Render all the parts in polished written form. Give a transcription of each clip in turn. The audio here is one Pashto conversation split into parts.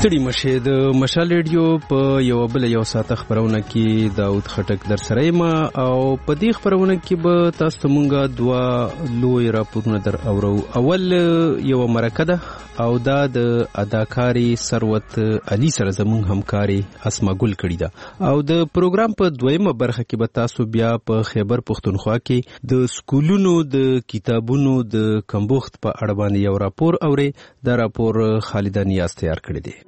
ستړي مشه د مشال ریډیو په یو ساعت خبرونه کې داود خټک در سره ما او په دې خبرونه کې به تاسو مونږه دوا لوی راپورونه در اورو. اول یو مرکه ده او دا د اداکاری ثروت علي سره زموږ همکاري اسما ګل کړی ده او د پروګرام په دویمه برخه کې به تاسو بیا په خیبر پښتونخوا کې د سکولونو د کتابونو د کمبوخت په اړه باندې یو راپور اوري. دا راپور خالد نیاز تیار کړی دی.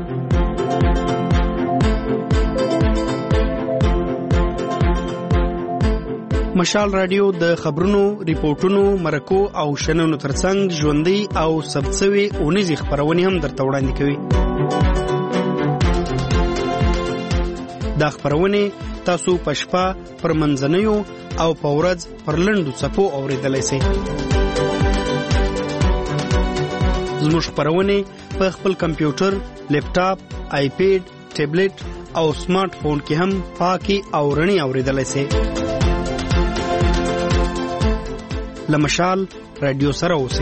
مشال رادیو د خبرونو، ریپورتونو، مرکو او شننو ترڅنګ ژوندۍ او ثبتسوي اونیزي خبرونه هم درته وړاندې کوي. دا خبرونه تاسو په شپه پر منځنیو او په ورځ پر لنډو صفو اوریدلای شئ. زموږ خبرونه په خپل کمپیوټر، لیپټاپ، آیپیډ، ټابلیټ او سمارټ فون کې هم پاکي او رڼي اوریدلای شئ. لمشال رادیو سره اوسئ.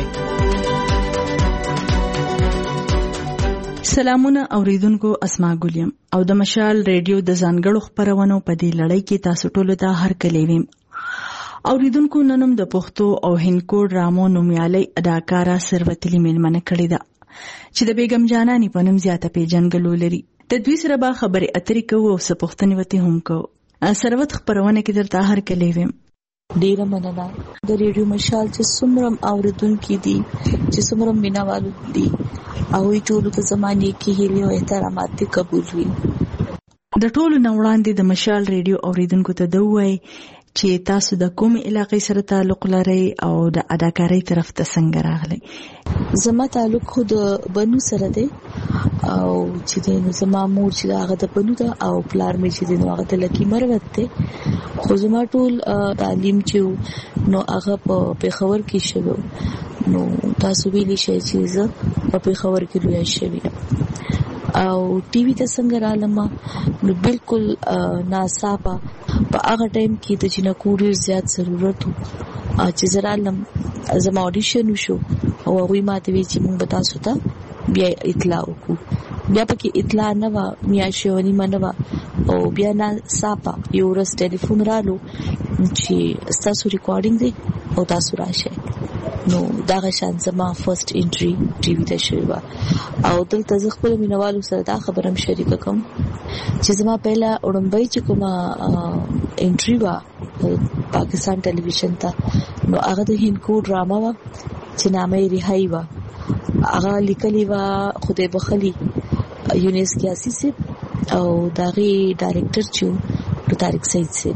سلامونه اوریدونکو، اسما ګلیم او د مشال رادیو د ځانګړو خبرونو په دې لړۍ کې تاسو ټول ته هرکلی ویم. اوریدونکو، ننم د پښتو او هندکو ډرامو نومیالي اداکارا ثروت علي میلمنه کړې ده چې د بیگم جانانی په نوم زیاته پیژنګلو لري. د دوی سره به خبرې اترې کوو او څه پوښتنې وته هم کوو. ثروت خبرونه کې درته هرکلی ویم. ډیره مننه. د ریډیو مشال چې څومره اوریدونکو دي، چې څومره مینوالو دي، او ټول د زمانه کې هیله او احترامات قبول وي. د ټولو نوړاندې د مشال ریډیو اوریدونکو ته دوی چې تاسو د کوم علاقې سره تعلق لرئ او د اداکارۍ طرف ته څنګه راغلئ. زما تعلق خود بنو سره دی او چې د زما مور چې هغه د بنو ده او پلار مې چې د هغه د لکی مروت دی. خو زما ټول تعلیم چې نو هغه په پیښور کې شوی. نو تاسو ویلی شئ چې زه په پیښور کې لوی شوی او ټي وي ته څنګه رالم. نو بالکل ناصافه په هغه ټایم کې د جنکو ډیر زیات ضرورت و چې زرالم زما اډیشن وشو او هغه ماته وی چې موږ به تاسو ته بیا اطلاع وکړو. بیا پکې اطلاع نه و، میاشونی منو او بیا نه صافه یو ورځ ټلیفون رالو چې تاسو ریکارډینګ دی او تاسو راشئ. نو دا غشان زما فرست انټری ټي وي ته شوی و او دلته زه خپل مینوالو سره دا خبرم شریک کوم چې زما پهلا اورمبای چې کومه انټری و پاکستان ټلویزیون ته. نو هغه د هندکو ډراما و چې نامه یې ریحای و. هغه لیکلی و خدای بخلی یونس کیاسی سي او داغي ډایرکټر چې طارق سعید سي.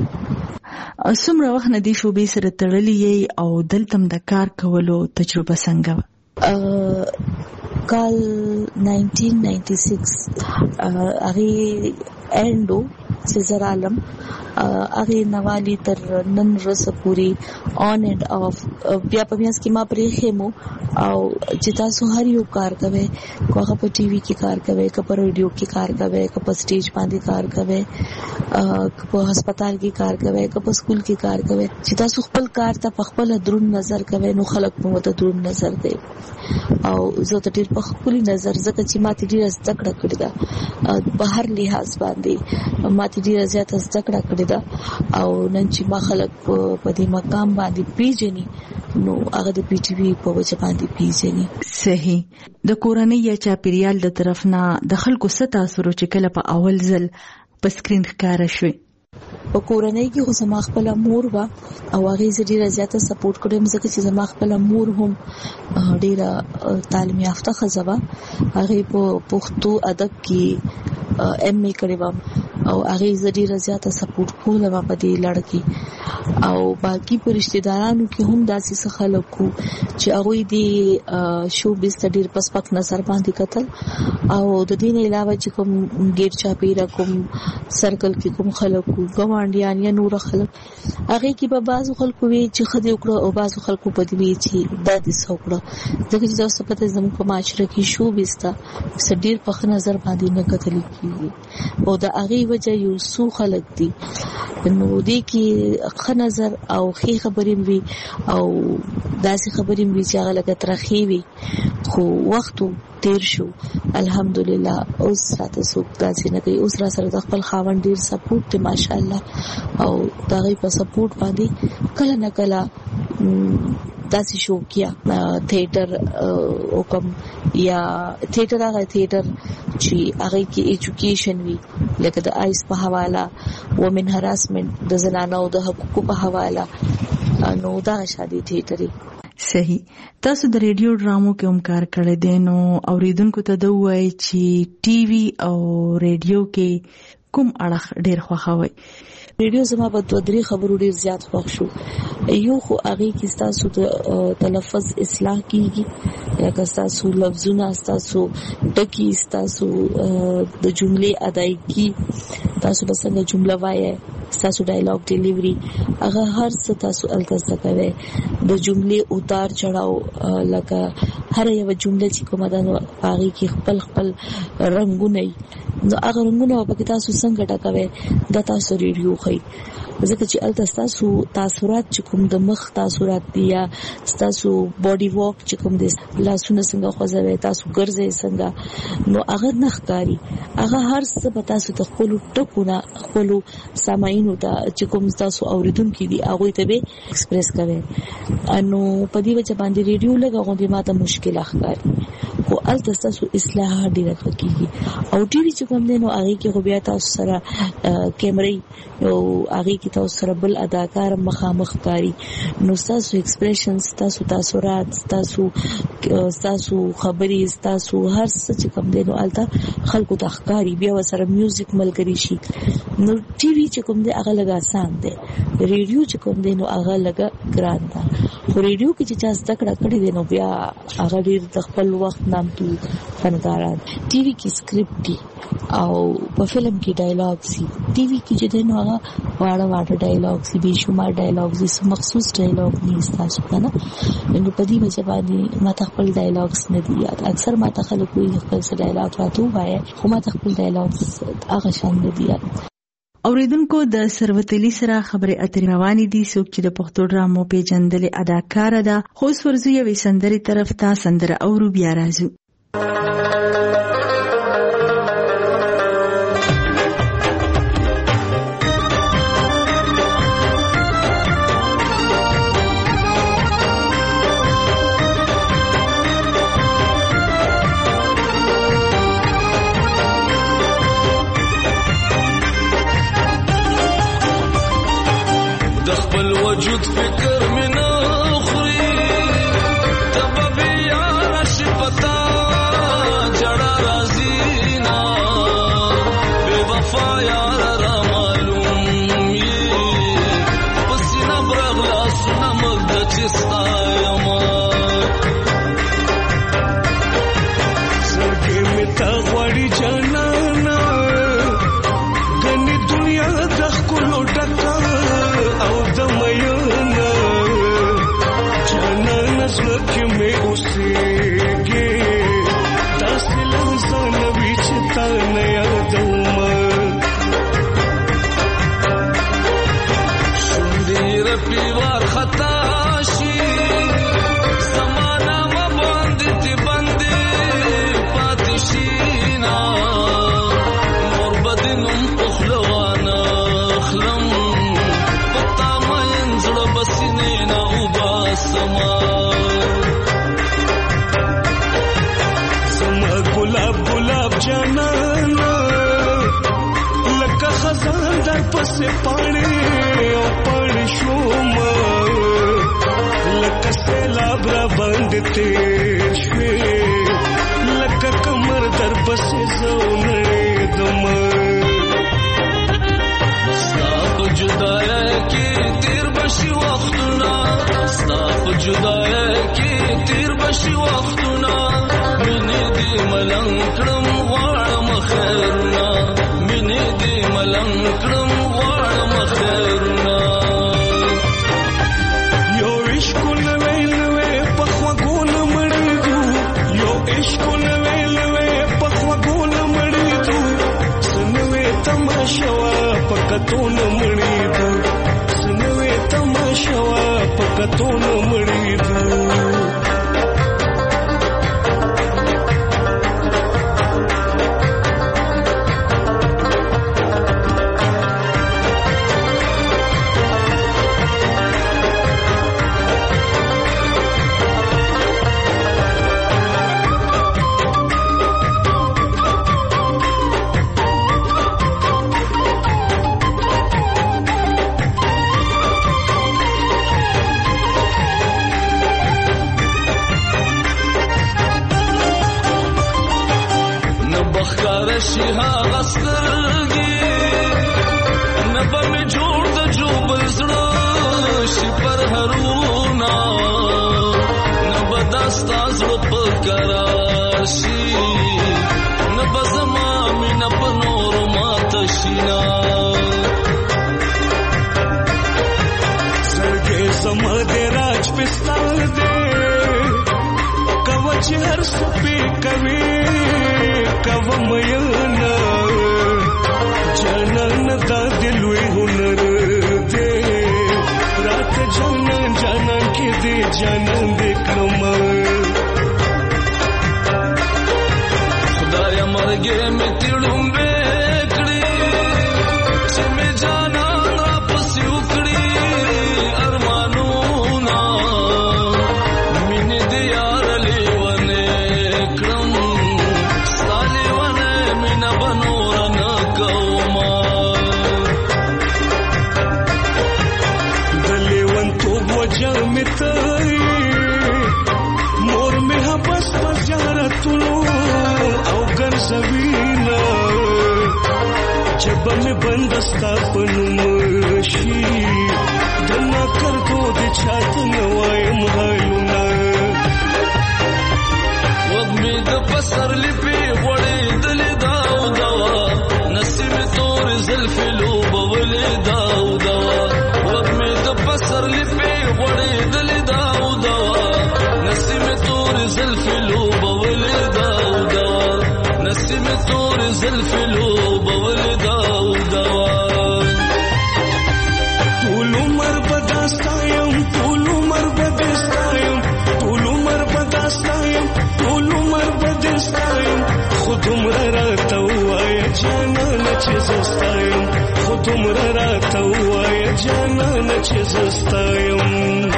څومره وخت نه دی شوبې سره تړلې او دلته د کار کولو تجربه څنګه و؟ کال 1996 هغه اندو چې زرالم هغه نوالی تر نن ورځ پوری آن اینڈ آف بیا په میاس کې ما پرې خېمو او چې تاسو هر یو کار کوي، کوغه په ټي وي کې کار کوي، په ریډیو کې کار کوي، په سټیج باندې کار کوي، په هسپتال کې کار کوي، په سکول کې کار کوي. چې تاسو خپل کار ته په خپل درون نظر کوي نو خلک په ته درون نظر دی او زه ته ډیر په خپل نظر زکه چې ما ته ډیر زده کړه کړې ده په هر لحاظ باندې. ما ته ډیر زیات زده کړه کړې ده او نن چې ما خلک په دې مقام باندې پیژني نو هغه د پی ټی وی په وجه باندې پیژني. صحیح. د کورنۍ یا چاپیریال د طرف نه د خلکو ست تاثیر چې کله په اول ځل په سکرین ښکارا شوی. په کورنۍ کې خو زما خپل مور و او هغه ډیره زیاته سپورټ کړم ځکه چې زما خپل مور هم ډیره تعلیم یافته ښځه و. هغه په پښتو ادب کې ایم ای کړی و او هغه ډیره زیاته سپورټ کوله په دې لړ کې. او باقی پر رشتہ دارانو کې هم داسې خلکو چې هغه دې شو بست ډیر پس پک نظر باندې کتل او د دین علاوه چې کوم ډیر چا پیرا کوم سرکل کې کوم خلکو ګوانډیان یا نور خلک هغه کې په بازو خلکو وی چې خدي وکړه او بازو خلکو په دې وی چې د دې څوکړه ځکه چې تاسو پته زموږ په معاشره کې شو بست ډیر په نظر باندې نه کتل کیږي او د هغه وجه یو سو خلک دي. نو دې کې ښه نظر او ښه خبرې وي او داسې خبرې وي چې هغه لکه ترخی وي خو وخت تیر شو الحمدلله اوس راته څوک داسې نه کوي. اوس را سره د خپل خاوند ډیر سپورټ دی ماشاءالله او دا غي په سپورټ باندې کله نه کله داسې شو کیا تھیټر او کوم یا تھیټر هغه تھیټر چې هغه کې ایجوکیشن وی لکه د آیس په حواله وومن هراسمنت د زنانو د حقوقو په حواله نو دا شادي تھیټر صحیح. تاسو د ریډیو ډرامو کې هم کار کړی دی نو اوریدونکو ته دا وایي چې ټي وي او ریډیو کې کوم اړه ډیر خوښوي؟ ریډیو زما په 2-3 خبرو ډیر زیات خوښ شو. یو خو هغه کې تاسو د تلفظ اصلاح کیږي یا تاسو لفظونه تاسو ټکی تاسو د جملې ادایګي تاسو بسنګ جمله وایي تاسو ډایلاګ ډیلیوري هغه هر څه تاسو الګسته کوي د جملې اتار چړاو لکه هر یو جمله چې کومه ده هغه کې خپل رنگونه نو هغه رنگونه په تاسو څنګه ټکوي د تاسو ریډیو خي ځکه چې تاسو تاثرات چې کوم د مخ تاثرات دي یا تاسو باډي واک چې کوم دي لاسونه څنګه خوځوي تاسو ګرځي څنګه نو هغه نخکاری هغه هر څه په تاسو ته خپل ټکونه خپل سامعینو ته چې کوم تاسو اوریدونکو دي هغه ته به ایکسپریس کوي انو په دې وجه باندې ریډیو لګاغو دي ماته مشکل اخکاری خو تاسو اصلاح ډیره کوي او ټي وي چې کوم دي نو هغه کې خو بیا تاسو سره کیمرې او هغه کې تاسو سره بل اداکار مخامخ کاری نو تاسو ایکسپریشنز تاسو تاثرات تاسو خبري تاسو هر څه چې کوم دي نو الته خلکو ته ښکاری بیا سره میوزیک ملګری شي نو ټي وي چې کوم دي هغه لګا آسان دي ریډیو چې کوم دي نو هغه لګا ګران ده خو ریډیو کې چې تاسو تکړه کړی دي نو بیا هغه ډیر د خپل وخت نامتو فنکاران ټي وي کې سکرپټ دي او په فلم کې ډایلاګ سي ټي وي کې چې دنه هغه واړه ډایلاګ سي به شمار ډایلاګ سي مخصوص ډایلاګ نه تاسو کنه نو په دې وجه باندې ما خپل ډایلاګز نه دي یاد اکثر ما خلک وایي خپل ډایلاګ راته وایي خو ما خپل ډایلاګز هغه شان نه دي. اوریدونکو د ثروت علي سره خبرې اترې روانې دي څوک چې د پښتو ډرامو پیژندلې اداکار ده خو ورزو یوې سندرې طرف ته سندره اورو بیا راځو. وجود فکر میں نہ خری تب یار شپتا جڑا راضی نا بے وفا یار را معلوم یہ پسینہ برغلا سنا مگد چستا یما سرگے میں تا غوڑی جانانا گنی دنیا دخ کو لوٹکا او دمیانا جانا نزلک میں اسیگے تاسی لحظان بیچتا نیا دوما شندیر پیوار خطاشی زمانہ مباندتی بندی پاتشینا نور بدنم اخلوانا اخلم بسینینا وباسما سما گلاب گلاب جانانا لکه خزان در پس پاڑی او پاڑی شوما لکه سیلاب را باندتے شوی لکه کمر در پس زونی دما ستاپ جدایا کی تیر بشی وختنا ستاپ جدایا کی تیر بشی وختنا منی دی ملنگ کرم غوارم خیرنا منی دی ملنگ کرم غوارم خیرنا یو عشقو نوے نوے پخوا گول مریدو یو عشقو نوے نوے پخوا گول مریدو سنوے تماشوا پکتون مریدو سنوے تماشوا پکتون مریدو زړه شي پر هرونا نبداستا زړه په قرار شي نبزما مینا په نور مات شینا سرګې زما د راج پستال دې کوچ هر سپې کوي کوم ینا جنان دا دلوي هنر دې رات جنان جنان کې دې جنان دې کوم خدای مرګې مې تړم وکړي چې مې جنان را پسې وکړي ارمانونه مینې دې یار لیونه کړم سالیونه مینا بنور نه کوما دلیون تو وجه مې ته مور مې حبس په زیارتونو او ګرځوینا جب مې بندستا پنوم شي دنا کر کو دې چاته نوایم حالونه وګمې د پسر لپی وړې دلې داو دوا نصیب تور زلفې لوبولې داو دوا وګمې د پسر لپی وړې دلې داو دوا نصیب تور زلفې لوبولې داو دوا نصیب تور زلفې لوبولې داو دوا ټول عمر بداستایم ټول عمر بداستایم ټول عمر بداستایم ټول عمر بداستایم خود عمر راته وای جانان چې زستایم خود عمر راته وای جانان چې زستایم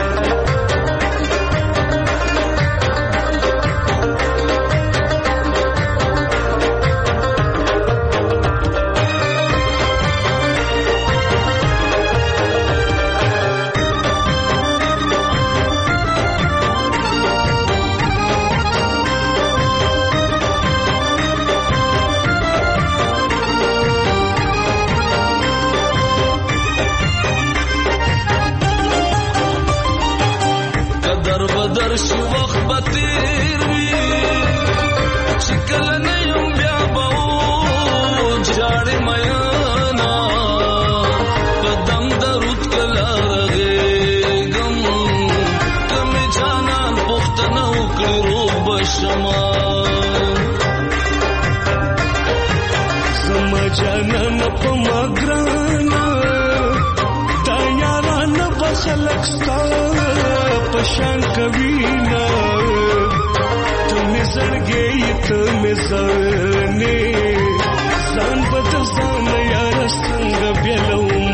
درش وخت به تیر وي چې کله نه یم بیا به جاړې میانا په دم درود کله رغېږم که مې جانان پوښتنه وکړي روغ به شمه زما جانان په ما ګرانه دا یارانه به خلک ستا پشان کبینا تمہیں زړګي تمہیں ځانې ځان بد ځان یار څنګه بیلوم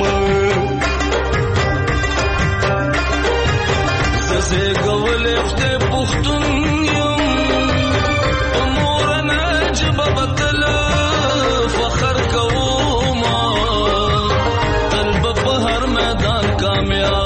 زه ګولې خته پښتون یم امور نه جواب تل فخر کوم طلب په هر میدان کامیاب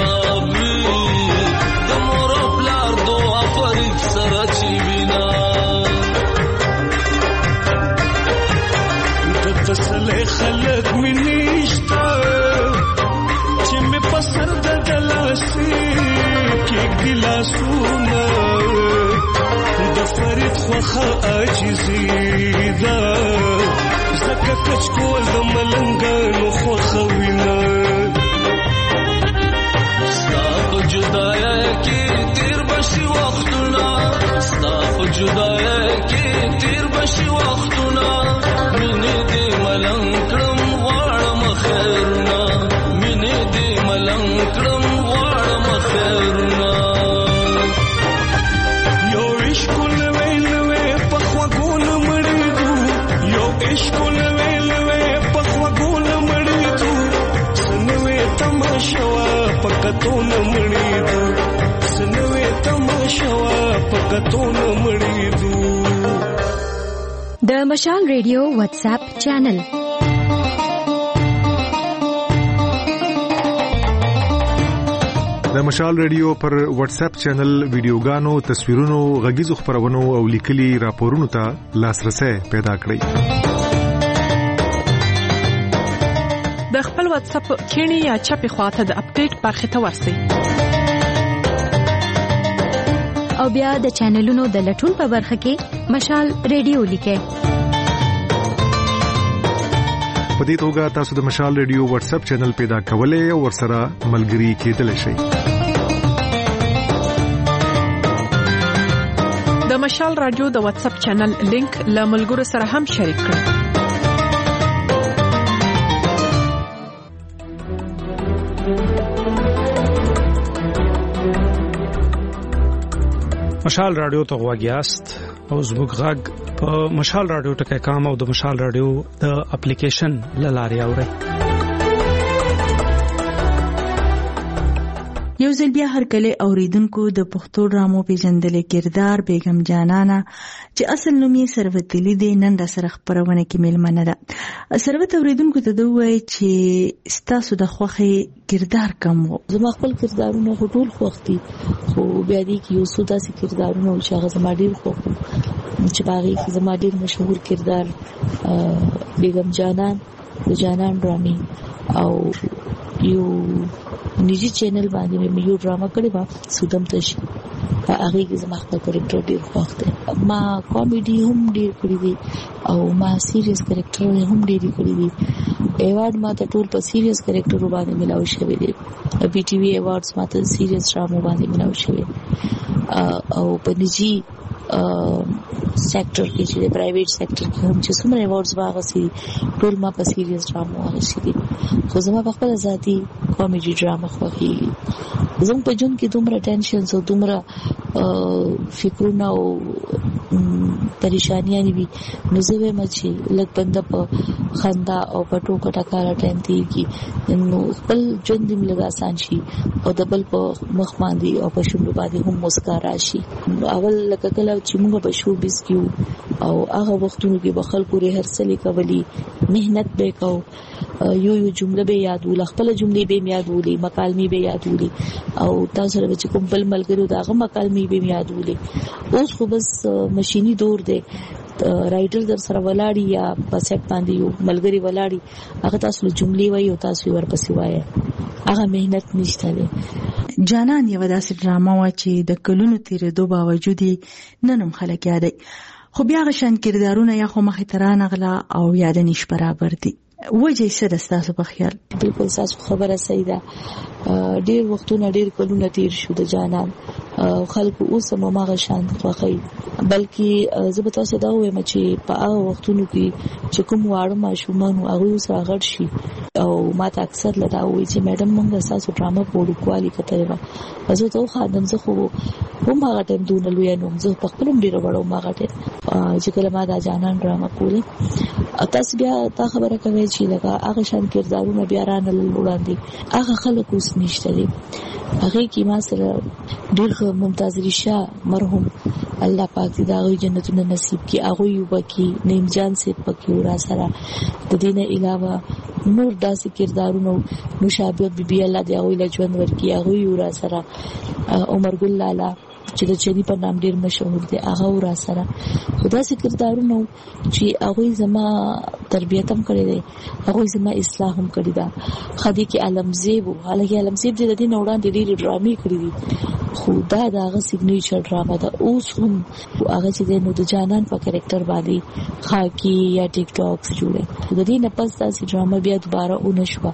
تسلې خلک مې نشته چې مې په سر د دلاسي کې ګلاسونه د فرید خوخه عاجزي ده زکه کچ کول د ملنګانو خوخه وینا ستا په جدایه کې تیر بشي وختونه ستا په جدایه کې تیر بشي وختونه مینې دې ملنګ کړم غواړم خیرونه مینې دې ملنګ کړم غواړم خیرونه یو عشق نوې نوې په خواږونه مړېدو یو عشق نوې نوې په خواږونه مړېدو سنوې تماشا وا په کتونه مړېدو سنوې تماشا وا په کتونه مړېدو د مشال ریډیو واتس اپ چینل د مشال ریډیو پر واتس اپ چینل ویډیوګانو تصویرونو غږیزو خبرونو او لیکلي راپورونو ته لاسرسي پیدا کړئ د خپل خپل واتس اپ کینی یا چپی خواته د اپډیټ برخه ته ورسئ او بیا د چینلونو د لټون په برخه کې مشال ریډیو لیکه په دې توګه تاسو د مشال ریډیو واتس اپ چینل پیدا کولای او ورسره ملګري کېدلی شئ د مشال رادیو د واتس اپ چینل لینک له ملګرو سره هم شریک کړئ مشال رادیو ته غواګیاست او زموږ غږ په مشال رادیو ټکي کام او د مشال رادیو د اپلیکیشن لارې اورئ یو ځل بیا هر کله اوریدونکو د پښتو ډرامو پیژندلې کردار بیگم جانانا چې اصل نوم یې ثروت علي دی نن را سره خبرونه کې میلمنه ده ثروت اوریدونکو ته دوی چې ستاسو د خوخي کردار کوم زما خپل کردارونه ټول خوختي خو بیا دې کې یو څو داسې کردارونه چې هغه زما ډیر خوښ چې باغی کې زما ډیر مشهور کردار بیگم جانان د جانان ډرامي او یو نيجي چینل باندې مې یو ډراما کړی و سودم تش هغه کې زما خپل کریکټر ډیر خوښ دی ما کامیډي هم ډیر کړی دی او ما سیریس کریکټر هم ډیر کړی دی ایوارډ ما ته ټول په سیریس کریکټر باندې ملاوي شوی دی بي ټي وي ایوارډز ما ته سیریس ډراما باندې ملاوي شوی او په نيجي سېکټر کې چې پرایویټ سېکټر کې هم چې څومره ایوارډز واغسي ټول ما په سیریس ډراما واغسي دي خو زما په خپل ذاتي کامیډي ډراما خوښي زموږ په جون کې دومره ټینشنز او دومره فکرونه او پریشانیاں وي نو زه به مچي لږ بنده په خندا او په ټوکا ټکارا ټایم دی کی نو خپل جون دې لږ آسان شي او د بل په مخ باندې او په شونډو باندې هم مسکا راشي اول لکه کله چې موږ په شو بیس کیو او هغه وختونو کې بخل پورې هرڅلې کولی مهنت به کو یو جمله به یادول خپل جملې به یادولې مکالمې به یادولې او تاسو سره چې کوم بل ملګرو داغه مکالمې به یادولې اوس خو بس ماشيني دور دی رائټر در سره ولاړی یا په سیټ باندې یو ملګری ولاړی هغه تاسو جملې وایي او تاسو ورپسې وایي هغه مهنت نشته دی جانان یو داسې ډراما و چې د کلونو تیرېدو باوجود ننم خلک یادي خو بیا غشن کردارونه یا خو مخې ترانه غلا او یاد نش برابر دي وجه څه د تاسو په خیال بالکل تاسو خبره صحیح ده ډیر وختونه ډیر کلونه تیر شو د جانان خلکو اوس هم ما غشان خوخی بلکې زه به تاسو دا وایم چې په هغه وختونو کې چې کوم واړه ماشومان هغه سره غړ شي او ما ته اکثر لدا وایي چې میډم موږ تاسو ډراما پوډو کوالي کته و زه ته خادم زه خو هم هغه ټیم دونه لوی نوم زه په خپل ډیر وړو ما غټه چې کله ما دا جانان ډراما کوله تاسو بیا تا خبره کوي چې لکه هغه شان کردارونه بیا رانه وړاندې هغه خلک اوس نشته دي هغه کې ما سره ډیر ممتاز ریشا مرحوم الله پاک دې دا جنتونه نصیب کړي هغه یو بکی نیم جان سي پکې ورا سره د دینه علاوه نور داسې کردارونه نوشابه بیبي الله دې هغه له ژوند ورکی هغه یو را سره عمر ګل لالا چې د چدي په نام ډیر مشهور دي هغه ورا سره خدا سي کردارونه چې هغه زما تربيت هم کړی دی هغه زما اصلاح هم کړی دا خدي کې علمزیب حالکه علمزیب دې د دې نوړان دي ډېر ډرامي کړی دي خو دا دغه سیګنیچر ډراما دا اوس هم هغه چې نو د جانان په کریکټر باندې خاکی یا ټیک ټاکس جوړه د دې نه پس دا ډراما بیا دوباره اونښوا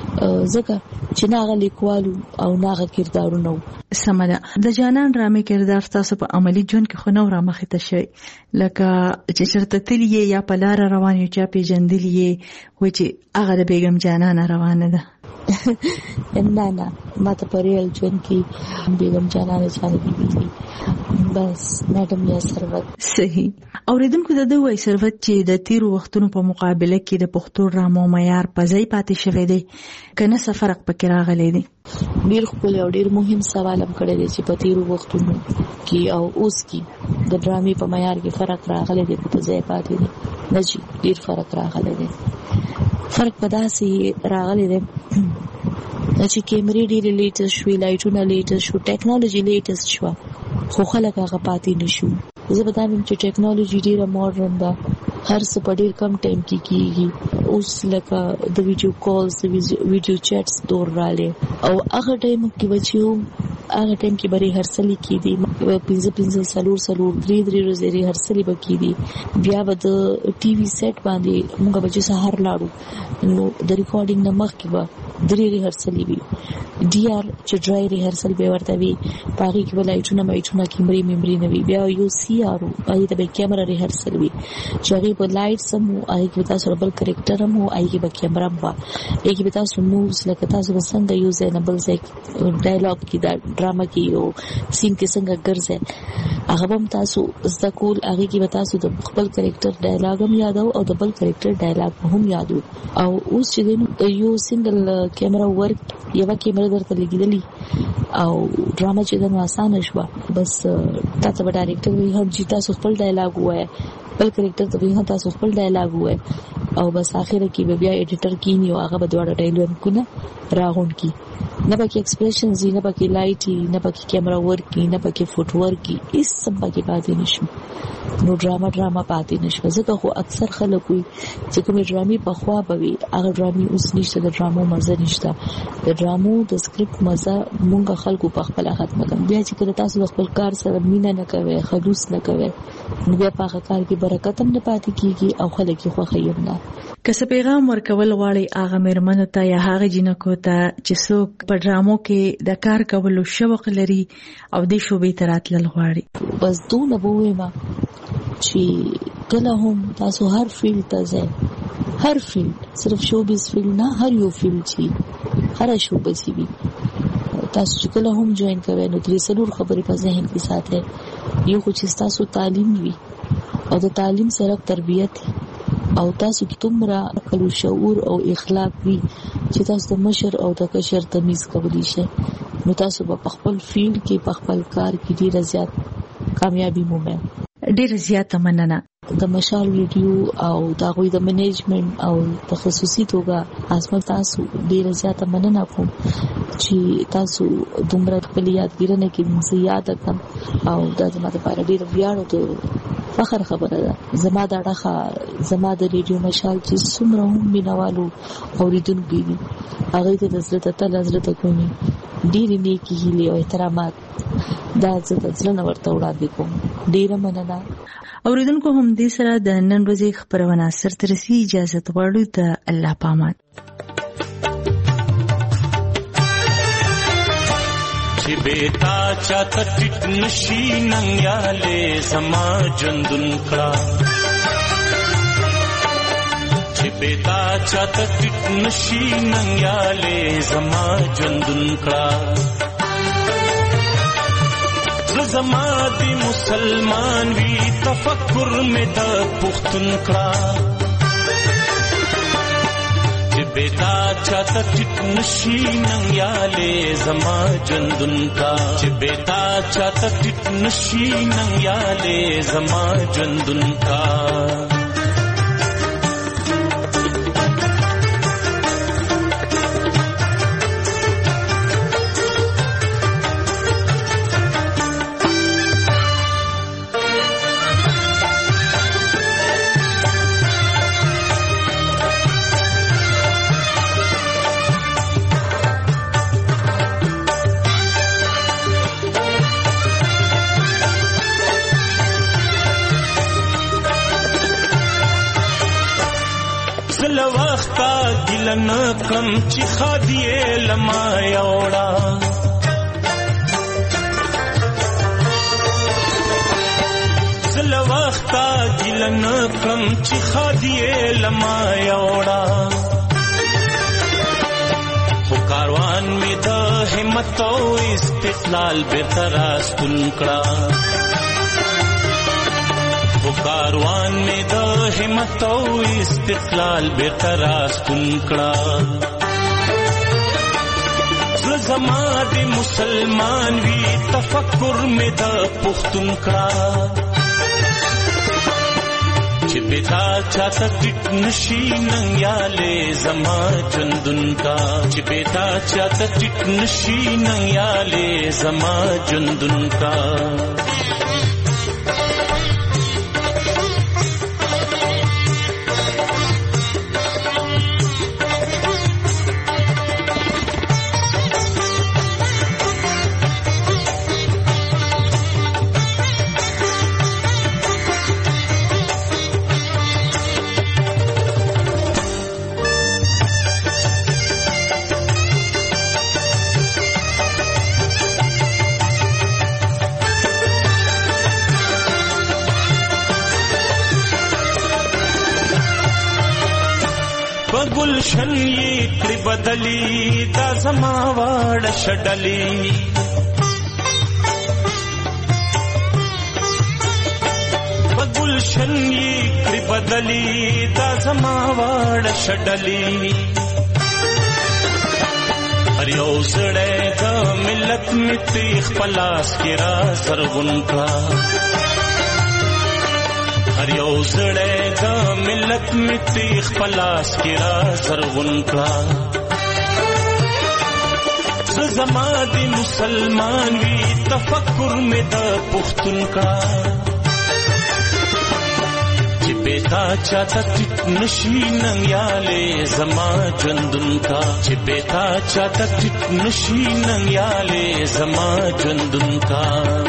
ځکه چې ناغه لیکوالو او ناغه کردارونه سمده د جانان ډرامې کردار تاسو په عملی ژوند کې خو نو را مخې ته شي لکه چې چرته تللی یا په لار روان یو چا پیژندلی و چې هغه د بیگم جانان روانه ده نه ما ته پرېل ژوند کې بیگم جانان ځان دی بس میډم یا ثروت صحیح اوریدونکو د دوی ثروت چې د تیرو وختونو په مقابله کې د پښتو ډرامو معیار په ځای پاتې شوی دی کنه څه فرق پکې راغلی دی ډیر خپل او ډیر مهم سوال هم کړی دی چې په تیرو وختونو کې او اوس کې د ډرامې په معیار کې فرق راغلی دی په ځای پاتې دی نه چې ډیر فرق راغلی دی فرق په داسې راغلی دی چې کیمرې ډېرې لیټست شوې لایټونه لیټست شو ټیکنالوژي لیټست شو خو خلک هغه پاتې نشو زه به دا وایم چې ټیکنالوژي ډېره ماډرن ده هر څه په ډیر کم ټایم کې کیږي. اوس لکه د ویډیو کالز ویډیو چیټس دور رااله او هغه ټایم کې بچو هغه ټایم کې بری هرڅلې کې دي 15 سالور 3 ورځې هرڅلې بکی دي. بیا به د ټي وي سیټ باندې موږ به چې سهار لاړو نو د ریکارډینګ نه مخکې به 3 ریهرسلې وي. ډي آر چې ډرای ریهرسل به ورته وي پاره کې ولایټونه مایټونه کیمرې ممبري نه وي. بیا یو سی آر او د کیمرا ریهرسل وي چې هغه په لایټ سم او هغه تاسو بل کریکټر هم او هغه به کیمرا هم هغه به تاسو مووز لکه تاسو څنګه یو ځای نه بل ځای ډایلاګ کې دا ډراما کې یو سین کې څنګه ګرځي هغه هم تاسو زده کول. هغه کې به تاسو د خپل کریکټر ډایلاګ هم یادو او د بل کریکټر ډایلاګ هم یادو. او اوس چې یو سنگل کیمرا ورک یو کیمرا درته لګیدلی او ډراما چې د آسان شوه بس تاسو به ډایرکټر وی هم چې تاسو خپل ډایلاګ وایي بل کریکټر ته به تاسو خپل ډایلاګ وایي او بس اخر کې بیا ایډیټر کینی او هغه به دواړه ډایلاګ کونه راغون کی نه پکې ایکسپریشنز نه پکې لایټي نه پکې کیمرا ورک نه پکې فوټ ورک هیڅ سم پکې پاتې نشو. نو ډراما پاتې نشو. ځکه خو اکثر خلک وي چې کومې ډرامې په خوا بوي هغه ډرامې اوس نشته. د ډرامو مزه نشته. د ډرامو د سکرپټ مزه مونږ خلکو په خپل ختمه کړو. بیا چې کله تاسو خپل کار سره مینه نه کوي خلوص نه کوي نو بیا په هغه کار کې برکت هم نه پاتې کیږي او خلک یې خوښي هم نه. که څه پیغام ورکول غواړي هغه مېرمنو ته یا هغه جنکو ته چې څوک په ډرامو کې د کار کولو شوق لري او د شوبې تراتل غواړي بس دونه بوې ما چې کله هم تاسو هر فیلډ ته ځئ هر فیلډ صرف شوبیز فیلډ نه هر یو فیلډ چې هر شوبه چې وي تاسو چې کله هم جوائن کوئ نو درې څلور خبرې په ذهن کې ساتئ. یو خو چې تاسو تعلیم وي او د تعلیم سره تربیت او تاسو کې تمره عقل او شعور او اخلاق وي چې تاسو د مشر او د کشر تمیز کولی شئ نو تاسو په خپل فیلډ کې په خپل کار کې ډیر زیات کامیابی مومئ. ډیر زیات مننه. د مشال ویډیو او د غوي د منیجمنت او د خصوصي توګه اسمه تاسو ډیر زیات مننه کوم چې تاسو دومره خپل یادګیرنه کې زه یاد کړم او دا زما لپاره ډیر ویاړ او فخر خبره ده. زما د اړخه زما د ریډیو مشال چې څومره هم مینوالو اوریدونکو دي هغه ته د زړه ته لزرته کومي ډیر نیکی هیله او احترامات دا زه د ځلنه ورته وړاندې کوم. ډیر مننه. اوریدونکو هم دې سره د نن ورځې خبرونه سر ترسي اجازه غواړو ته الله پامان. چې بیتا چاته ټټ نشي ننګیاله سما جندن کړه چې بیتا چاته ټټ نشي ننګیاله سما جندن کړه زما دی مسلمان وی تفکر میں دا پختون کړه چې بیتا چاته ټټ نشي ننګیاله زما جندن کا چې بیتا چاته ټټ نشي ننګیاله زما جندن کا ګلن کم چې خادیه لما یوړا زل وخت ګلن کم چې خادیه لما یوړا خو کاروان می د همت او استقلال به تراستل کړه کاروان میں د همت او استقلال به تراستون کړه زما د مسلمان وی تفکر میں د پختون کړه چې بیتا چاته ټټ نشي ننګیاله زما جندن کا چې بیتا چاته ټټ نشي ننګیاله زما جندن کا گلشن یې کړي بدلی دا زما واړه شډلی گلشن یې کړي بدلی دا زما واړه شډلی هر یو زړی د ملت مې تېخ په لاس کې را زرغون کړه هر یو زړی د ملت مې تېخ په لاس کې را زرغون کړه زه زما د مسلمان وي تفکر مې د پښتون کړه بیتا چاته ټیټ نشي ننګیاله زما ژوندون کا چې بیتا چاته ټیټ نشي ننګیاله زما ژوندون کا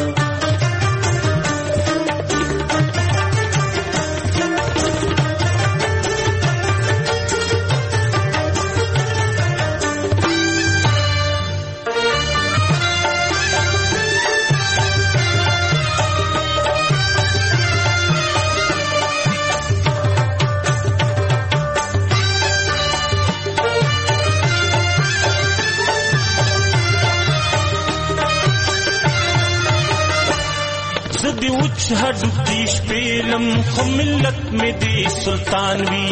हड्डू तीश पेलम खो मिल्लत में दे सुल्तानवी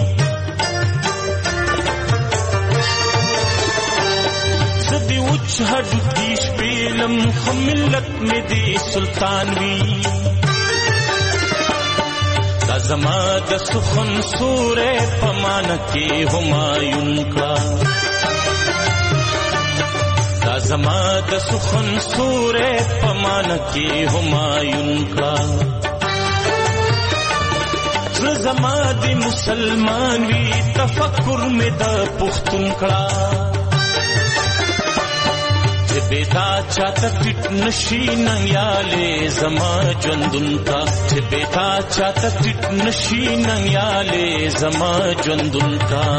सदी उच्च हड्डू तीश पेलम खो मिल्लत में दे सुल्तानवी तज़मा द सुखन सूरे पमान के हुमायूं का زما د سخن سورې پمان کې همایون کا زما د مسلمان وی تفکر مې د پښتون کا چې بیتا چاته ټیټ نشي ننګیاله زما ژوندون کا چې بیتا چاته ټیټ نشي ننګیاله زما ژوندون کا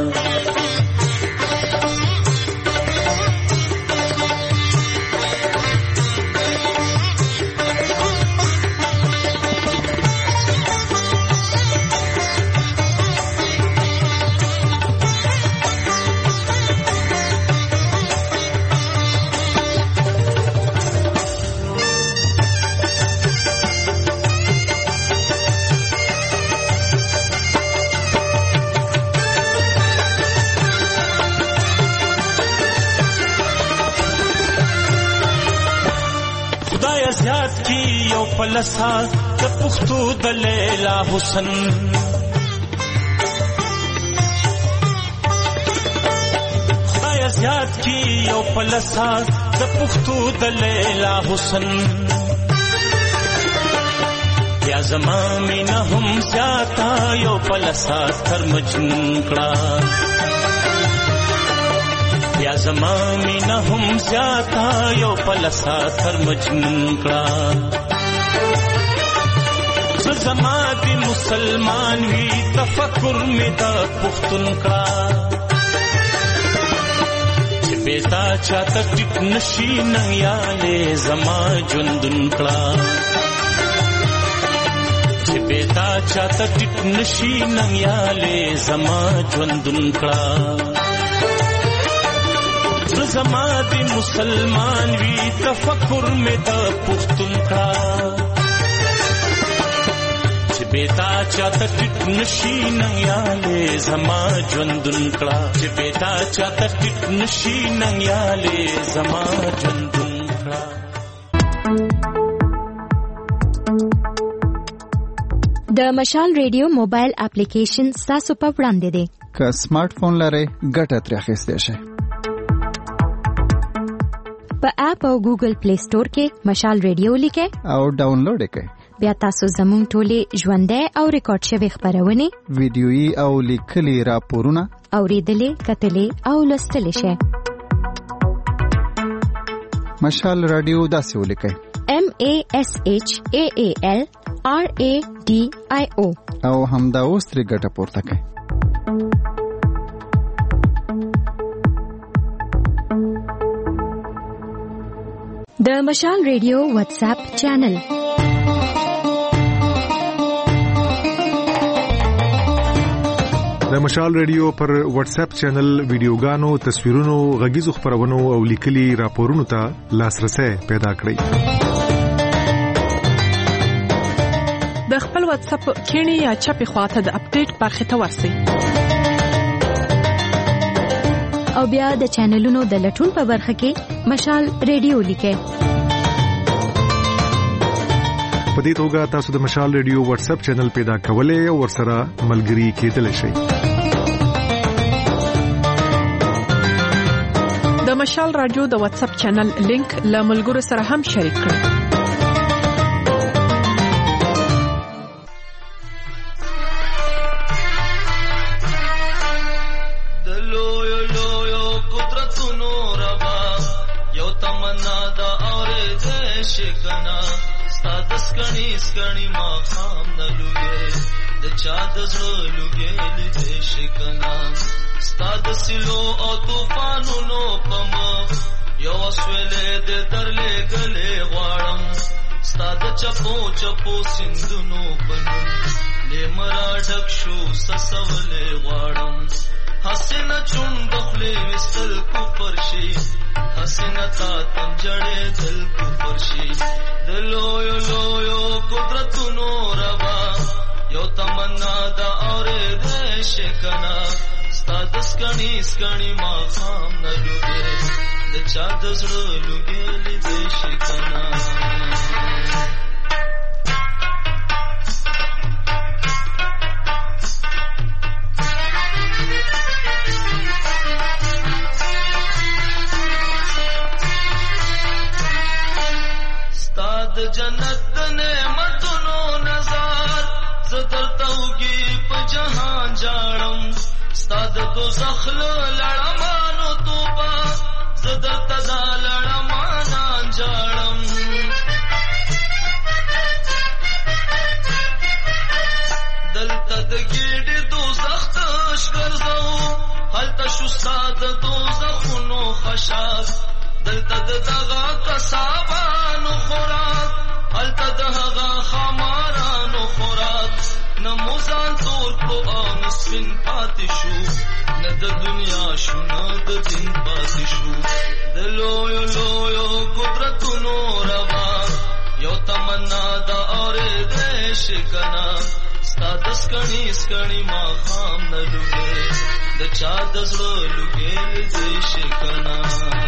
پلسا د پښتو د لیلا حسن خدای زیات کی یو پلسا د پښتو د لیلا حسن یا زما مینا هم زیاتا یو پلسا تر مجنون کړه یا زما مینا هم زیاتا یو پلسا تر مجنون کړه زما د مسلمان وی تفکر مې د پښتون کا چې بیتا چاته ټیټ نشي ننګیاله زما ژوندون کړه چې بیتا چاته ټیټ نشي ننګیاله زما ژوندون کړه زما د مسلمان وی تفکر مې د پښتون کا بیتا چاته ټیټ نشي ننګیاله زما ژوندون کړه چې بیتا چاته ټیټ نشي ننګیاله زما ژوندون کړه د مشال ریډیو موبایل اپلیکیشن تاسو په وړاندې دی که سمارټ فون لرئ ګټه ترې اخیستی شئ په اپ او ګوګل پلی سٹور کې مشال ریډیو لیکئ او ډاونلوډ یې کړئ بیا تاسو زموږ ټولې ژوندۍ او ریکارډ شوی خبرونه ویډیويي او لیکلي راپورونه اوریدلې کتلې او لوستلې شئ مشال رادیو داسې ولیکئ MASHAALRADIO او همدا اوس ترې ګټه پورته کړئ د مشال ریډیو واتس اپ چینل د د مشال ریډیو پر واتس اپ چینل ویډیوګانو تصویرونو غږیزو خبرونو او لیکلي راپورونو ته لاسرسي پیدا کړئ د خپل واتس اپ کینی یا چپی خواته د اپډیټ برخه ته ورسئ او بیا د چینلونو د لټون په برخه کې مشال ریډیو لیکئ په دې توګه تاسو د مشال ریډیو واتس اپ چینل پیدا کولای او ورسره ملګري کېدلی شئ د مشال رادیو د واتس اپ چینل لینک له ملګرو سره هم شریک کړئ سکڼی ما خام نه لوګي د چا د زړه لوګي لیدې شکنا ستاد سلو او طوفانونو پم یو سویلې د درلې غلې غواړم ستاد چپو چپو سندونو پنم لمرا ډک شو سسولې غواړم حسنه چوند خپلې وستل کو پرشي حسنه تا تم جړې دل کو پرشي دلو یو قدرتونو روا یو تمنا دا اورې دې شکنا ستاد سکڼی ما خام نه لوګي د چا د زړه لوګي لیدې شکنا جنت د نعمتونو نظر زدر توګي په جهان جاړم ستاد دوزخ لړمانو توبه زدر تدا لړمان جاړم دلته د ګډ دوزخ تش ګرځو هلته شو ستاد دوزخونو خشاک دلته دغه کسابانو خوراک هلته دغه خمارانو خوراک نموزان تور کو نسفن پاتې شو نه د دنیا شو نه د دین پاتې شو د لویو قدرتونو روا یو تمنا دا اورې دې شکنا ستا د سکڼی ما خام نه لوګي د چا د زړه لوګي دې شکنا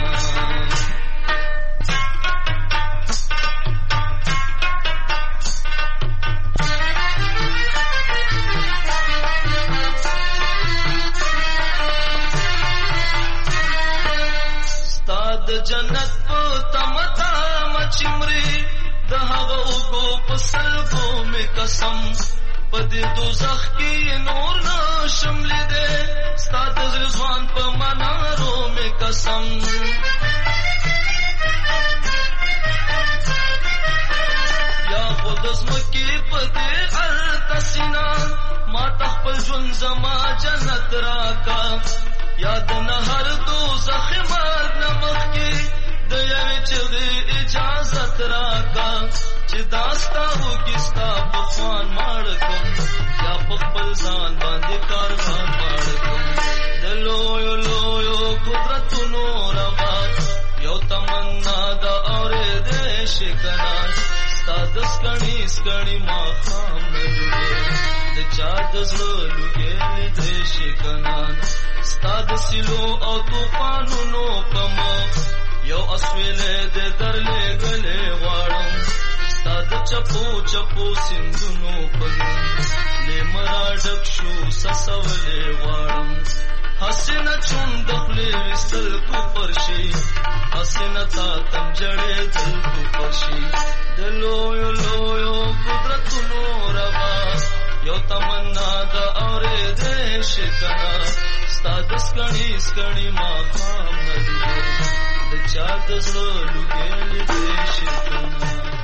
جنت په تمتا مچمري د هغه وګو په سلګو می قسم په دې دوزخ کې نور نشم لیدې ستاد رضوان په منارو می قسم یا خود زمکی په دې التسینا ما تخپل ژوند زما جنت راکا یاد نه هر دوزخ مرګ نمخ کې د یوې چغې اجازت راکا چې داستا وګستا په خوان ماړ کوم یا په خپل ځان باندې کاروان ماړ کوم د لویو قدرتونو روا یو تمنا دا اورې دې شکنا ستا د سکڼی ما خام نه لوګي د چا د زړه لوګي دې شکنا ستاد سلو او طوفانونو پم یو اسویلې د درلې غلې غواړم ستاد چپو سندونو پنم لمرا ډک شو سسولې غواړم حسنه چوند خپلې وستل کو پرشي حسنه تا تم جړې دل کو پرشي د لویو قدرتونو روا یو تمنا دا اورې دې شکنا ستاد سکڼی ما خام نه لوګي د چا د زړه لوګي دې شکنا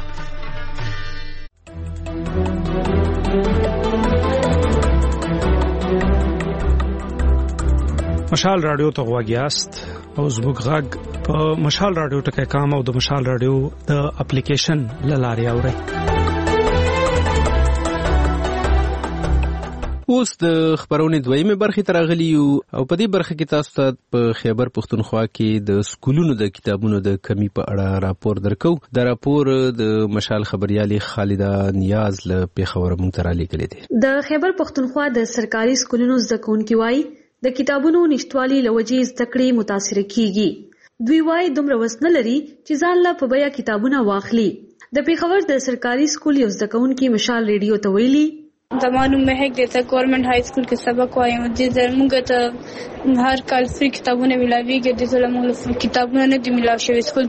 مشال رادیو ته غواګیاست او زموږ غږ په مشال رادیو ټکي کام او د مشال رادیو د اپلیکیشن لارې اوري اوس د خبرونې دویمه برخه ترغلی او په دې برخه کې تاسو ته په خیبر پښتونخوا کې د سکولونو د کتابونو د کمی په اړه راپور درکو. دا راپور د مشال خبريالي خالده نیاز له پیښور مونږ ته را لیکل دي. د خیبر پښتونخوا د سرکاري سکولونو زده کوونکي وایي د کتابونو نشټوالي لوجې زده کړې متاثر کیږي. دوی وایي دومره وس نه لري چې ځان له په بیا کتابونه واخلي. د پیښور د سرکاري سکول یو زده کوونکي مشال ریډیو ته ویلي زمانو مهک دیتا گورنمنٹ ہائی اسکول کے سبق وایم دي زموږ ته هر کال فری کتابونه ملاويږي د زموږ کتابونه نه دي ملاو شوی سکول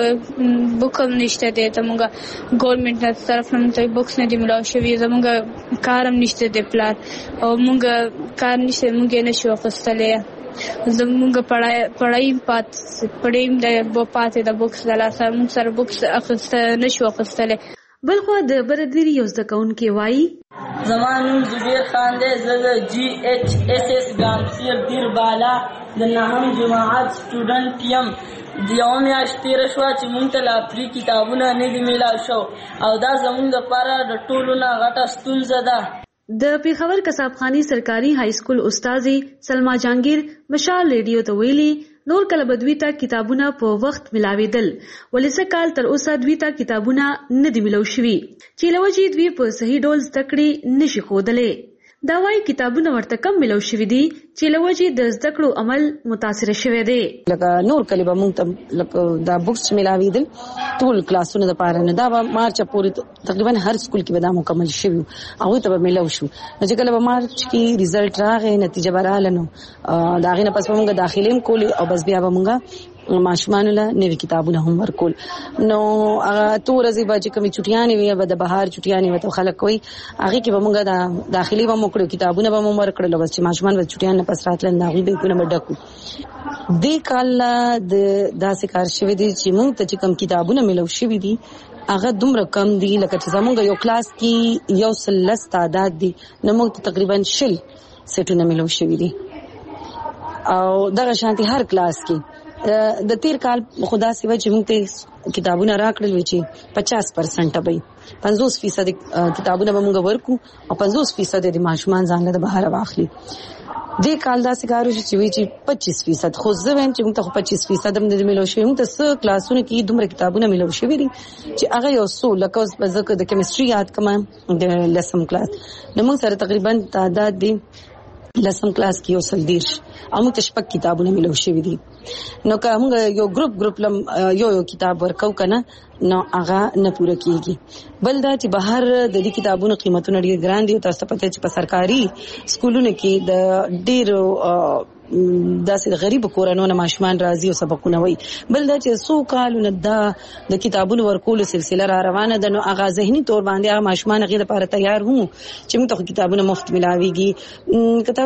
کې بوک هم نشته دی ته موږ گورنمنٹ نه طرف نه ته بوکس نه دي ملاو شوی زموږ کارم نشته دی پلان او موږ کار نشته موږ نه شو خستلې زموږ پړای پړایم د پاتې د بوکس د لاسه موږ سره بوکس اخسته نشو خستلې. بلخو د برديري یو زده کوونکی وایي زمانون زبیر خان دے زد جی ایچ ایس ایس گامسیر دیر بالا د نهم جماعت سټوډنټ یم دیو میاشت تیر شو چې مونږ ته لا فری کتابونه نه دي میلاو شو او دا زمونږ لپاره د ټولو نه غټه ستونزه ده. د پیښور کساب خانی سرکاري های سکول استاذي سلما جانگیر مشال ریډیو ته ویلي نور کله بدوی ته کتابونه په وخت ملاویدل ولې کال تر اوسه دوی ته کتابونه نه دی ملو شوی چې لوجې دوی په صحیح ډول زده کړې نشي خودلې. دا وايي کتابونه ورته کم ملو شوی دي چې لوجې د زده کړو عمل متاثر شوی دی. لکه نور کله به مونږ ته دا بوکس ملاویدل ټول کلاسونو د پاره نه دا مارچ پورې تقریبا هر سکول کې به دا مکمل شوی او ته به ملو شو چې کله به مارچ کې ریزلټ راغی نتیجه براله نو دا غینه پس مونږ داخليم کولی او بس بیا به مونږ ماشومان له نوې کتابونه هم ورکول نو هغه تو ورځې به چې کومې چټیانې وي به د بهار چټیانې وته خلک کوي هغه کې به مونږ د داخلي به موکړو کتابونه به مو ورکړل بس چې ماشومان به چټیان نه پس راتل نه غوي به کونه ډکو. دې کال د داسې کار شوی دی چې مونږ ته چې کوم کتابونه ملو شوی دي هغه دومره کم دي لکه چې زمونږ یو کلاس کې یو سلس تعداد دي نو مونږ ته تقریبا 60 سیټونه ملو شوی دي او دغه شانتي هر کلاس کې د تیر کال خدا سیوا چې موږ ته کتابونه راکړل وی چې 50% به 50% کتابونه به موږ ورکو او 50% د ماشومان ځان له بهر واخلي. دې کال دا سکارو چې وی چې 25% خو ځوین چې موږ ته 25% هم د ملو شوی موږ ته څو کلاسونه کې دومره کتابونه ملو شوی دي چې هغه یو څو لکه اوس په ځکه د کیمستري یاد کما د لسم کلاس نو موږ سره تقریبا تعداد دي لسم کلاس کې یو سلدیش او موږ ته شپږ کتابونه ملو شوی دي نو که موږ یو ګروپ لم یو کتاب ورکو کنه نو هغه نه پوره کیږي. بل دا چې بهر د دې کتابونو قیمتونه ډیر ګران دي تاسو پته چې په سرکاري سکولونو کې د ډیرو داسې غریب کورونو نه ماشومان راځي او سبقونه وایي. بل دا چې څو کالونه د کتابونو ورکول سلسله را روانه ده نو هغه ذهني تور باندې هغه ماشومان هغه لپاره تیار وو چې موږ ته کتابونه مفت ملاويږي. کته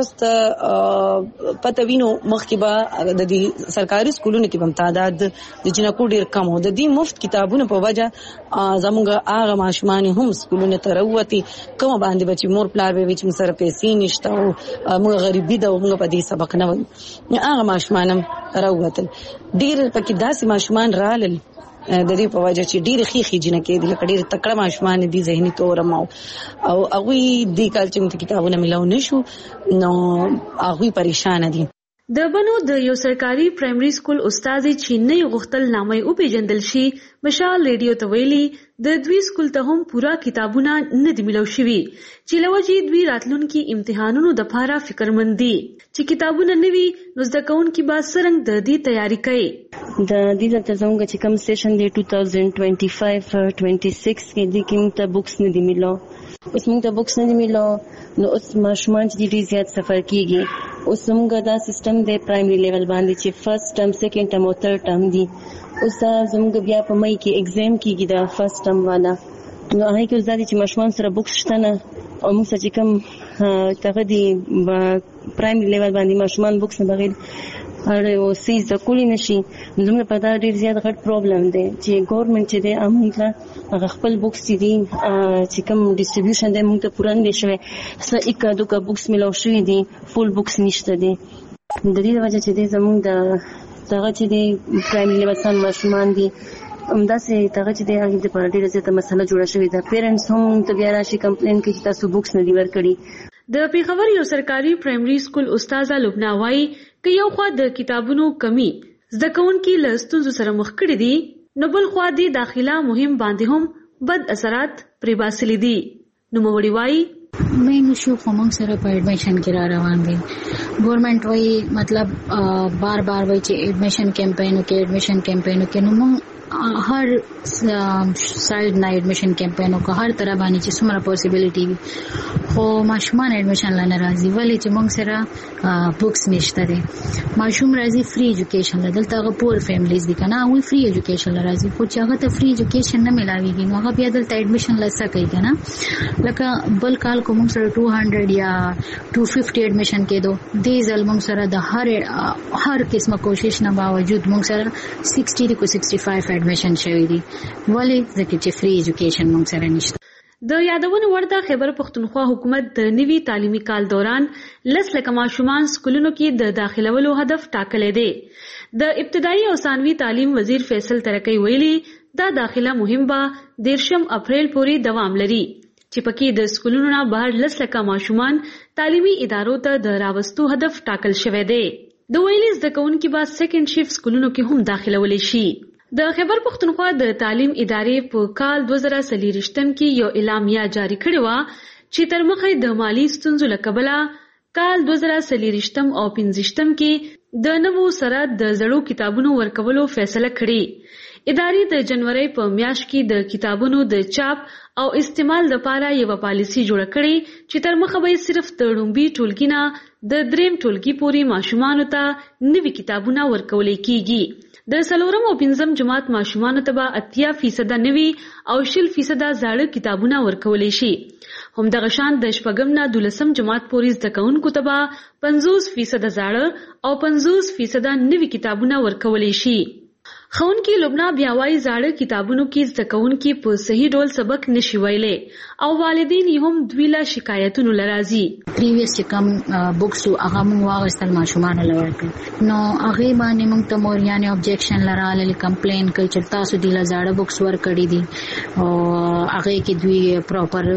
اوس پته وینو مخکې د دې سرکاري سکولونو کې هم تعداد د جنکو ډیر کم و د دې مفت کتابونو په وجه زموږ هغه ماشومان هم سکولونو ته راووتي کوم باندې بچي مور پلار به چې سره پیسې نشته او موږ غریبي ده موږ په دې سبق نه هغه ماشومان راووتل. ډیر پکې داسې ماشومان رالل د دې په وجه چې ډیر خيخي جن کې دي لکه ډیر تکړه ماشومان دي ذهني تور او هغه دې کال چې کتابونه ملو نشو نو هغه پریشان دي. د بنو د یو سرکاري پرایمري سکول استاد چې نه غختل نامه او پیجندل شي مشال ریډیو ته ویلي د دوی سکول ته هم پورا کتابونه نه دی ملو شوی چې لوجې دوی راتلونکي امتحانونو د لپاره فکرمند دي چې کتابونه نوي نو زده کوونکي به څنګه د دې تیاری کوي. د دې ته زموږ چې کوم سیشن دی 2025-26 کې د کوم ته بوکس نه دی ملو اوس موږ ته بوکس نه دی ملو نو اوس ماشومان چې ډیر زیات سفر کیږي اوس موږ دا سیستم د پرایمري لیول باندې چې فرست ټرم سیکنډ ټرم او تھرد ټرم دی اوس زموږ بیا په مې کې ایگزام کیږي دا فرست ټرم والا نو هغه کې اوس دا چې ماشومان سره بوکس شته نه او موږ چې کوم تغه دی پرایمري لیول باندې ماشومان بوکس نه بغیر او سیز د کولی نشي زموږ په دا ډیر زیات غټ پرابلم دی چې ګورنمنت چې دی امونږ هغه خپل بوکس دي چې کوم ډیسټریبیوشن دی موږ ته پوره نه شوی څه یک دوه بوکس ملو شوی دي فول بوکس نشته دي د دې وجه چې دی زموږ د دغه چې دی پرایمري لیول سم ماشومان دي همداسې دغه چې دی هغه د ډیره زیاته مسله جوړه شوې ده پیرنټس هم ته بیا راشي کمپلین کوي چې تاسو بوکس نه دی ورکړي. د پیښور یو سرکاري پرایمري سکول استاده لبنا وایي چې یو خوا د کتابونو کمی زده کوونکي له ستونزو سره مخ کړي دي، نو بل خوا د داخله مهم باندې هم بد اثرات پرې باسلي دي. نوموړي وایي مین شو خو موږ سره په اډمیشن کې را روان دي. ګورنمنت وایي مطلب بار بار وایي چې اډمیشن کمپاین کې نو موږ هر سایډ نه اډمیشن کمپاین کو هر طرح باندې چې څومره پوسیبিলিټي وي، خو ماشومان اډمیشن لنه راځي ولې چې موږ سره بوکس نشته دي. ماشوم راځي فری ایجوکیشن دلته هغه پور فیملیز دي کنه، هغه فری ایجوکیشن راځي، خو چې هغه ته فری ایجوکیشن نه ملاويږي نو هغه بیا دلته اډمیشن لسه کوي کنه. لکه بل کال کو موږ سره 200 یا 250 اډمیشن کېدو، دې ځل موږ سره د هر قسمه کوشش نه باوجود موږ سره 60 to 65 اډمیشن شوی دی، ولې ځکه چې فری ایجوکیشن موږ سره نشته. د یادونې وړ ده خیبر پښتونخوا حکومت د نوي تعلیمي کال دوران 10 لک ماشومان سکولونو کې د داخلولو هدف ټاکلی دی. د ابتدایي او ثانوي تعلیم وزیر فیصل ترکی ویلي دا داخله مهم به 13 اپریل پورې دوام لري چې پکې د سکولونو نه بهر 10 لک ماشومان تعلیمي ادارو ته د راوستو هدف ټاکل شوی دی. د ویلي زده کوونکي به سیکنډ شیفټ سکولونو کې هم داخلولی شي. د خیبر پښتونخوا د تعلیم ادارې په کال 2023 کې یو اعلامیه جاری کړې و چې تر مخه د مالی ستونزو له کبله کال 2023 او 2025 کې د نوو سره د زړو کتابونو ورکولو فیصله کړې. ادارې د جنوري په میاشت کې د کتابونو د چاپ او استعمال لپاره یو پالیسی جوړه کړې چې تر مخه به صرف د لومبي ټولګي نه د دریم ټولګي پورې ماشومانو ته نوي کتابونه ورکول کیږي. د 4 او 5 جماعت ماشومانو ته به 80% نوي او 20% زاړه کتابونه ورکول شي. همدغه شان د 4 نه 12 جماعت پورې زده کوونکو ته به 50% زاړه او 50% نوي کتابونه ورکول شي. ښوونکي لبنا بیا وايي زاړه کتابونو کې زده کوونکي په صحیح ډول سبق نشي ویلی او والدین یې هم دوی له شکایتونو لرازي. پریویس چې کم بوکس هغه موږ واغستل ماشومان له ورکړ نو هغه باندې موږ ته موریانه ابجیکشن لراله کمپلین کوي چې تاسو دی له زاړه بوکس ورکړی دي او هغه کې دوی پراپر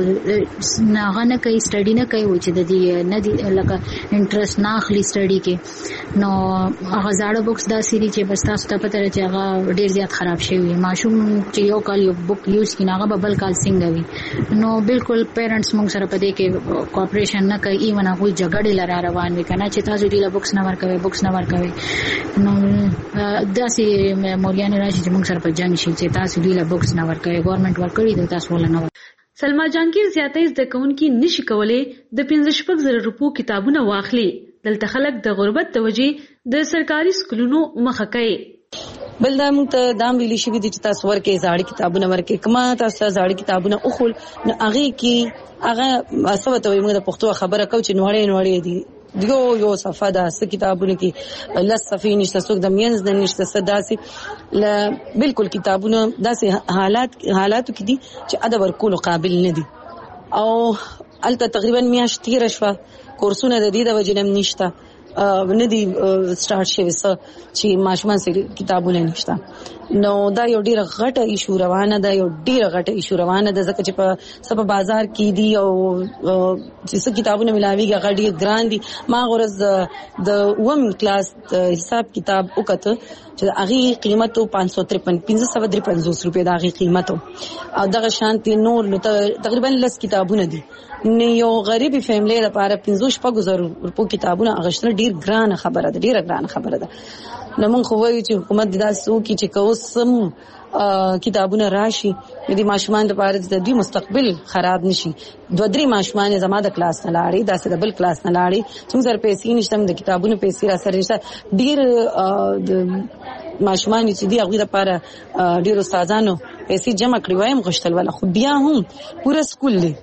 نه کوي سټډي نه کوي چې د دې نه دی لکه انټرست نه اخلي سټډي کې نو هغه زاړه بوکس دا سری چې بس تاسو ته پته چې هغه ډیر زیات خراب شوی ماشوم چې یو کال یو بوک یوز کینه هغه بل کال څنګه وي نو بالکل پیرنټس موږ سره پدې کې کوآپریشن نه کوي ایون هغه جګړې لاره روان وي کنه چې تاسو ډیله بوکس نه ورکوي نو داسې مولیان راشي چې موږ سره په جنگ شي چې تاسو ډیله بوکس نه ورکوي ګورنمنت ورکړي د تاسو ولنه. سلما جانگیر زیاتې زده کوونکي نشي کولای د 15,000 روپو کتابونه واخلي. دلته خلک د غربت د وجې د سرکاري سکولونو مخه کوي. بل دا موږ ته دا ویل شي چې تاسو ورکې زاړه کتابونه ورکې کما تاسو زاړه کتابونه اوخل نو هغه کې هغه اسوته موږ د پښتو خبره کو چې نوړې دي یو صفه دا س کتابونه کې لس صفې نشته څوک د مینز د نشته صداسي بالکل کتابونه داسې حالاتو کې دي چې ادب ورکول قابل نه دي او الته تقریبا میاشت تیر شوه کورسونه د دې د وجنم نشته نه دی سٹارټ شوی چې ماشومان سره کتابونه نشته نو دا یو ډیره غټه ایشو روانه ده ځکه چې په سبا بازار کې دی او چې څه کتابونه ملاویږي غړي ګران دي. ما غرض د وم کلاس حساب کتاب وکړه چې هغه قیمت 553 روپے دا هغه قیمت او دغه شانتي نور تقریبا لس کتابونه دي نه یو غریب فیملی لپاره 15,000 روپو کتابونه اغشتل ډیر ګران خبره ده نو موږ خو وایو چې حکومت دا سوکي چې کوم کتابونه راشي د ماشومان لپاره د دوی مستقبل خراب نشي. 2-3 ماشومان زما د کلاس نه لاړي داسې د بل کلاس نه لاړي څنګه سره پیسې نشته د کتابونو پیسې را سره نشته ډیر د ماشومان چې دی هغه لپاره ډیر استادانو پیسې جمع کړی وایم غشتل ولا خو بیا هم پورا سکول دی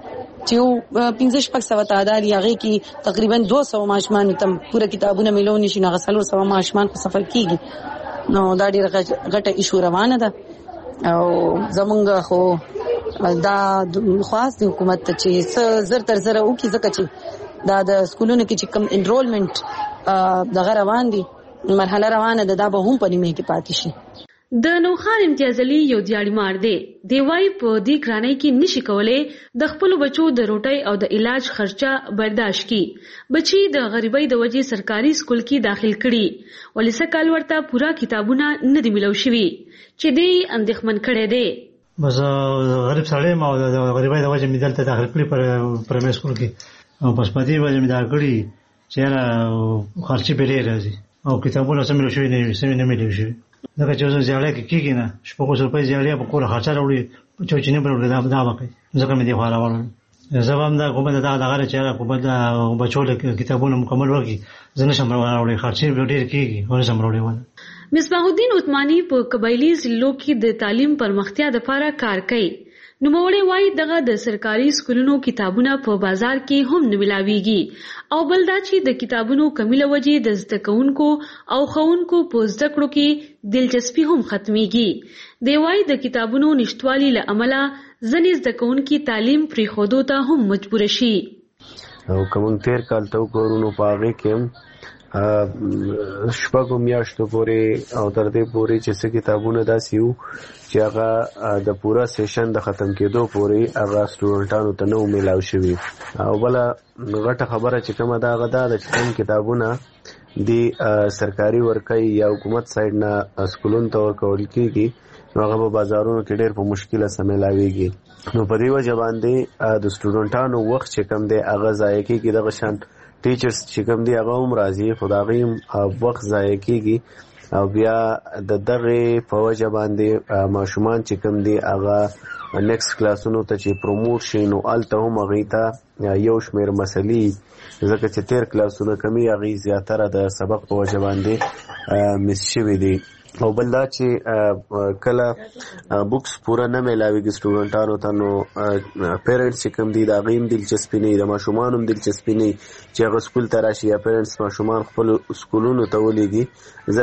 چې 1500 تعداد یغه کې تقریبا 200 ماشومان تم پورا کتابونه ملو نشي نه غسلو 100 ماشومان په سفر کیږي نو دا ډیره غټه ایشو روانه ده او زمونږ خو دا خاص د حکومت ته چې زر تر زر او کې ځکه چې دا د سکولونو کې چې کم انرولمنت دغه روان دي مرحله روانه ده دا به هم په نیمه کې پاتې شي. د نوخان امتیاز علي یو دیاړي مار دی. دی وايي په دې ګرانۍ کې نشي کولای د خپل بچو د روټۍ او د علاج خرچه برداشت کی. بچي د غریبۍ د وجې سرکاري سکول کې داخل کړي ولې سکهال ورته پورا کتابونه نه دي ملو شوي چې دی اندېښمن کړی دی. بس غریب سړی ما د غریبۍ د وجې مې دلته داخل کړي په پرایمري سکول کې او پس په دې وجې مې دا کړي چې خرچې پرې راځي او کتابونه سم ملو شوي نه ملو شوي ځکه چې اوس زیاړی کېږي نه 500 روپۍ زیاړی په کوله خرچه راوړي چوچینې پر وړي دا وکړي ځکه مې دې خوا راوړل زه به هم دا حکومت ته دغه چې حکومت د بچو کتابونه مکمل وکړي زه نشم راوړی خرچې به ډېر کېږي او نشم راوړی. مصباح الدین عثماني په قبایلي ضلعو کې د تعلیم پرمختیا لپاره کار کوي. نوموړی وایي دغه د سرکاري سکولونو کتابونه په بازار کې هم نه ملاويږي او بل دا چې د کتابونو کمی له وجې د زده کوونکو او ښوونکو په زده کړو کې دلچسپي هم ختميږي. دی وایي د کتابونو نشټوالي له امله ځینې زده کوونکي تعلیم پرېښودو ته هم مجبور شي. او کوم تیر کال ته وګورو په هغه کې شپږو میاشتو پورې او تر دې پورې چې څه کتابونه داسې وو چې هغه د پورا سیشن د ختم کېدو پورې هغه سټوډنټانو ته نه میلاو شوي. او بله غټه خبره چې کومه ده هغه دا ده چې کوم کتابونه د سرکاري ورکۍ یا حکومت سایډ نه سکولونو ته ورکول کېږي نو هغه په بازارونو کې ډېر په مشکله سره میلاویږي. نو په دې وجه باندې د سټوډنټانو وخت چې کوم دی هغه ضایع کېږي. دغه شان ټیچرز چې کوم دی هغه هم راځي خو د هغې وخت ضایع کېږي او بیا د دغې په وجه باندې ماشومان چې کوم دی هغه نیکسټ کلاسونو ته چې پروموټ شي نو هلته هم هغوی ته یو شمېر مسلې ځکه چې تیر کلاسونه کمي هغوی زیاتره د سبق په وجه باندې مس شوي دي. او بل دا چې کله بوکس پوره نه میلاویږي سټوډنټانو ته نو پیرنټس چې کوم دي د هغوی هم دلچسپي نه وي د ماشومان هم دلچسپي نه وي چې هغه سکول ته راشي یا پیرنټس ماشومان خپل سکولونو ته ولیږي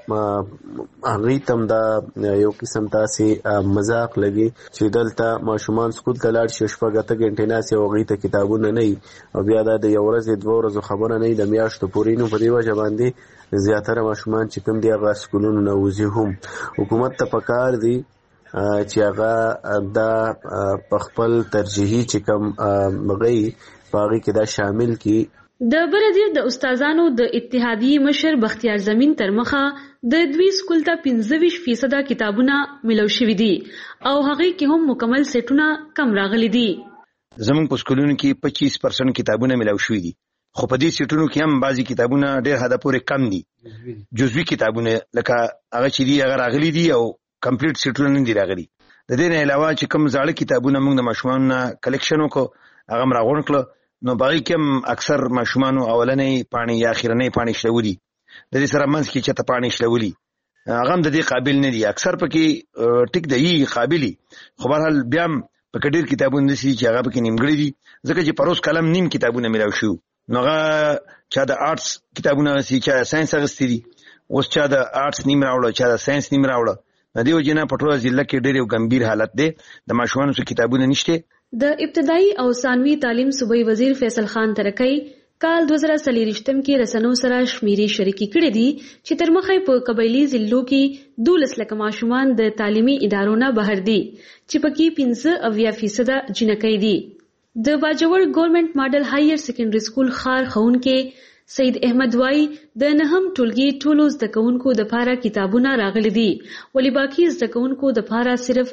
ځکه هغوی ته هم دا یو قسم تاسې مذاق لګي چې دلته ماشومان سکول ته لاړ شي 6-8 ګنټې ناست او هغوی ته کتابونه نه وي او بیا دا د یو ورځې 2 ورځو خبره نه وي د میاشتو پورې نو په دې وجه باندې زیاتره ماشومان چې کوم دی هغه سکولونو نه وځي. هم حکومت ته پکار دی چې هغه دا په خپل ترجیحي چې کوم مغی په هغې کې دا شامل کی. د بلدیو د استادانو د اتحادیې مشر بختیار زمین تر مخه د دوی سکول ته 25% کتابونه ملو شوي دي او هغې کې هم مکمل سیټونه کم راغلي دي. زموږ په سکولونو کې 25% کتابونه ملو شوي دي خو په دې سیټونو کې هم بعضې کتابونه ډېر حده پورې کم دي. جزوي کتابونه لکه هغه چې دي هغه راغلي دي او کمپلیټ سیټونه نه دي راغلي. د دې نه علاوه چې کوم زاړه کتابونه موږ د ماشومانو نه کلیکشن وکړو هغه هم راغونډ کړه نو په هغې کې هم اکثر ماشومانو اولنۍ پاڼې یا اخرنۍ پاڼې شلولي د دې سره منځ کې چېرته پاڼې شلولي هغه هم د دې قابل نه دي. اکثر پکې ټیک دی قابلي خو بهرحال بیا هم پکې ډېر کتابونه داسې دي چې هغه پکې نیمګړي دي ځکه چې پر اوس کلم نیم کتابونه میلاو شوي نو هغه چا د آرټس کتابونه اغوستي چا د ساینس اغوستي دي اوس چا د آرټس نیم راوړه چا د ساینس نیم راوړه. د دې وجې نه په ټوله ضلع کې ډېر یو ګمبیر حالت دی د ماشومانو څه کتابونه نشته. د ابتدایي او ثانوي تعلیم صوبایي وزیر فیصل خان ترکی کال 2023 کې رسنو سره شمیرې شریکې کړې دي چې تر مخه په قبایلي ضلعو کې 12 لک ماشومان د تعلیمي ادارو نه بهر دي چې پکې 15% جنکۍ دي. د باجوړ ګورنمنت ماډل هایر سیکنډري سکول خار ښوونکی سید احمد وای د نهم ټولګي ټولو زده کوونکو دپاره کتابونه راغلي دي ولې باقي زده کوونکو دپاره صرف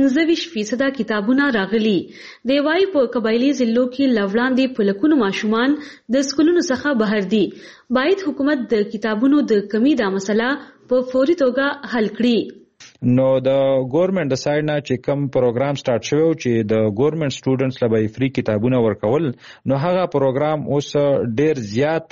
25% کتابونه راغلي. دی وای په قبایلي ضلعو کې لوړاندې په لکونو ماشومان د سکولونو څخه بهر دي. باید حکومت د کتابونو د کمی دا مسله په فوري توګه حل کړي. نو د ګورنمنت د سایډ نه چې کوم پروګرام سٹارټ شوی چې د ګورنمنت سټوډنټس له به فری کتابونه ورکول نو هغه پروګرام اوس ډیر زیات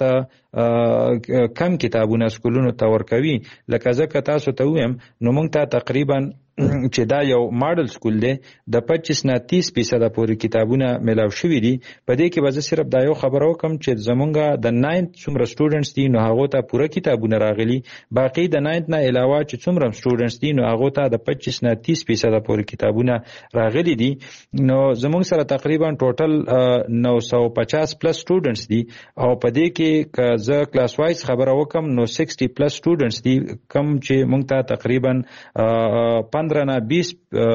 کم کتابونه سکولونو ته ورکوي لکه ځکه تاسو ته وایم نو موږ ته تقریبا چې دا یو ماډل سکول دی د 25 نه 30% پورې کتابونه ملاو شوي دي. په دې کې به زه صرف دا یو خبره وکم چې زمونږ د 9th څومره سټوډنټس دي نو هغه ته پوره کتابونه راغلي، باقي د 9th نه علاوه چې څومره سټوډنټس دي نو هغه ته د 25 نه 30% پورې کتابونه راغلي دي. نو زمونږ سره تقریبا ټوټل 950 پلس سټوډنټس دي او په دې کې که زه کلاس وایز خبره وکم نو 60 پلس سټوډنټس دي کم چې مونږ ته تقریبا 15 نه 20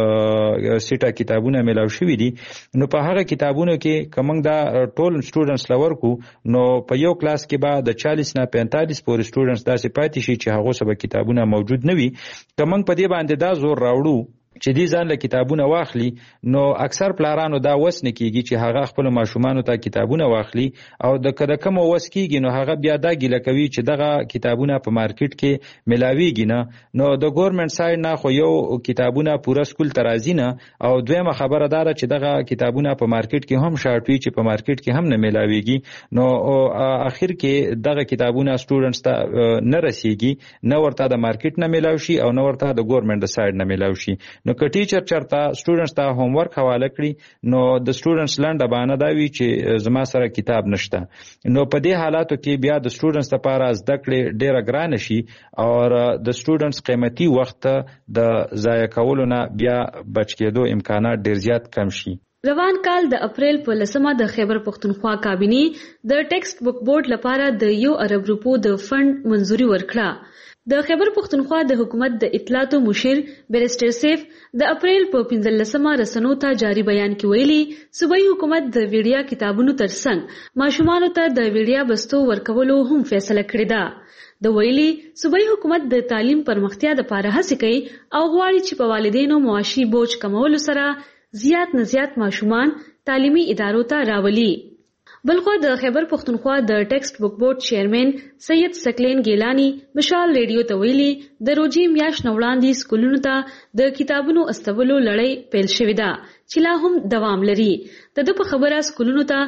سیټه کتابونه ملاو شوي دي. نو په هغه کتابونو کې که مونږ دا ټول سټوډنټس لورکو نو په یو کلاس کې به د 40 نه 45 پورې سټوډنټس داسې پاتې شي چې هغه سبا کتابونه موجود نه وي. که مونږ په دې باندې دا زور راوړو چې دې ځان له کتابونه واخلي نو اکثر پلارانو دا وس نه کیږي چې هغه خپل ماشومانو ته کتابونه واخلي او د کده کوم وس کیږي نو هغه بیا دا ګیله کوي چې دغه کتابونه په مارکیټ کې ملاويږي نه. نو د ګورنمنت سایډ نه خو یو کتابونه پوره سکول ترازی نه او دویمه خبره دا چې دغه کتابونه په مارکیټ کې هم شارټ وي چې په مارکیټ کې هم نه ملاويږي. نو اخر کې دغه کتابونه سټوډنټس ته نه رسیږي، نه ورته د مارکیټ نه ملاوي شي او نه ورته د ګورنمنت د سایډ نه ملاوي شي. نو که ټیچر چرته سټوډنټس ته هوم ورک حواله کړي نو د سټوډنټس لنډه بهانه دا وي چې زما سره کتاب نشته. نو په دې حالاتو کې بیا د سټوډنټس لپاره زده کړې ډېره ګرانه شي او د سټوډنټس قیمتي وخت د ضایع کولو نه بیا بچ کېدو امکانات ډېر زیات کم شي. روان کال د اپریل په 10مه د خیبر پختونخوا کابینې د ټیکسټ بک بورډ لپاره د 1 ارب روپو د فند منزوري ورکړه. د خیبر پختونخوا د حکومت د اطلاعاتو مشیر بیرسټر سیف د اپریل په 15مه رسنو ته جاری بیان کې ویلي صوبایي حکومت د ویډیا کتابونو ترڅنګ ماشومانو ته د ویډیا بستو ورکولو هم فیصله کړې ده. د ویلي صوبایي حکومت د تعلیم پرمختیا لپاره هڅې کوي او غواړي چې په والدینو معاشي بوج کمولو سره زیات نه زیات ماشومان تعلیمي ادارو ته راولي. بلخو د خیبر پختونخوا د ټیکسټ بک بورډ چیرمن سید سکلین ګیلانی مشال ریډیو ته ویلي د روزي میاشت وړاندې سکولونو ته د کتابونو استولو لړۍ پیل شوې ده چې لا هم دوام لري. د په خبره سکولونو ته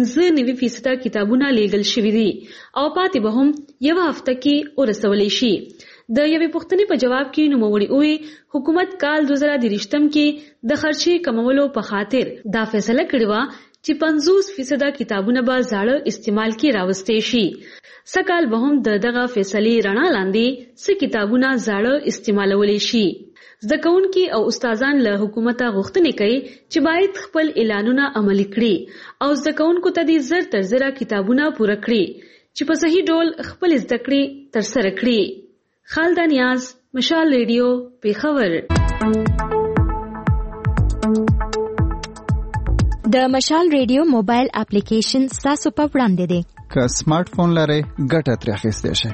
95% کتابونه لیږل شوي دي او پاتې به هم یو هفته کې ورسولی شي. د یوې پوښتنې په جواب کې نوموړي وویل حکومت کال 2023 کې د خرچې کمولو په خاطر دا فیصله کړې وه چې 50% کتابونه به زاړه استعمال کې راوستي شي. سکال به هم دغه فیصلې رڼا لاندې څه کتابونه زاړه استعمالولی شي. زده کوونکي او استادان له حکومته غوښتنې کوي چې باید خپل اعلانونه عملي کړي او زده کوونکو ته دې زر تر زره کتابونه پوره کړي چې په صحیح ډول خپل زده کړې ترسره کړي. خالده نیاز، مشال ریډیو، پیښور. د مشال ریډیو موبایل اپلیکیشن تاسو په وړاندې دی. که سمارټ فون لرئ ګټه ترې اخیستی شئ.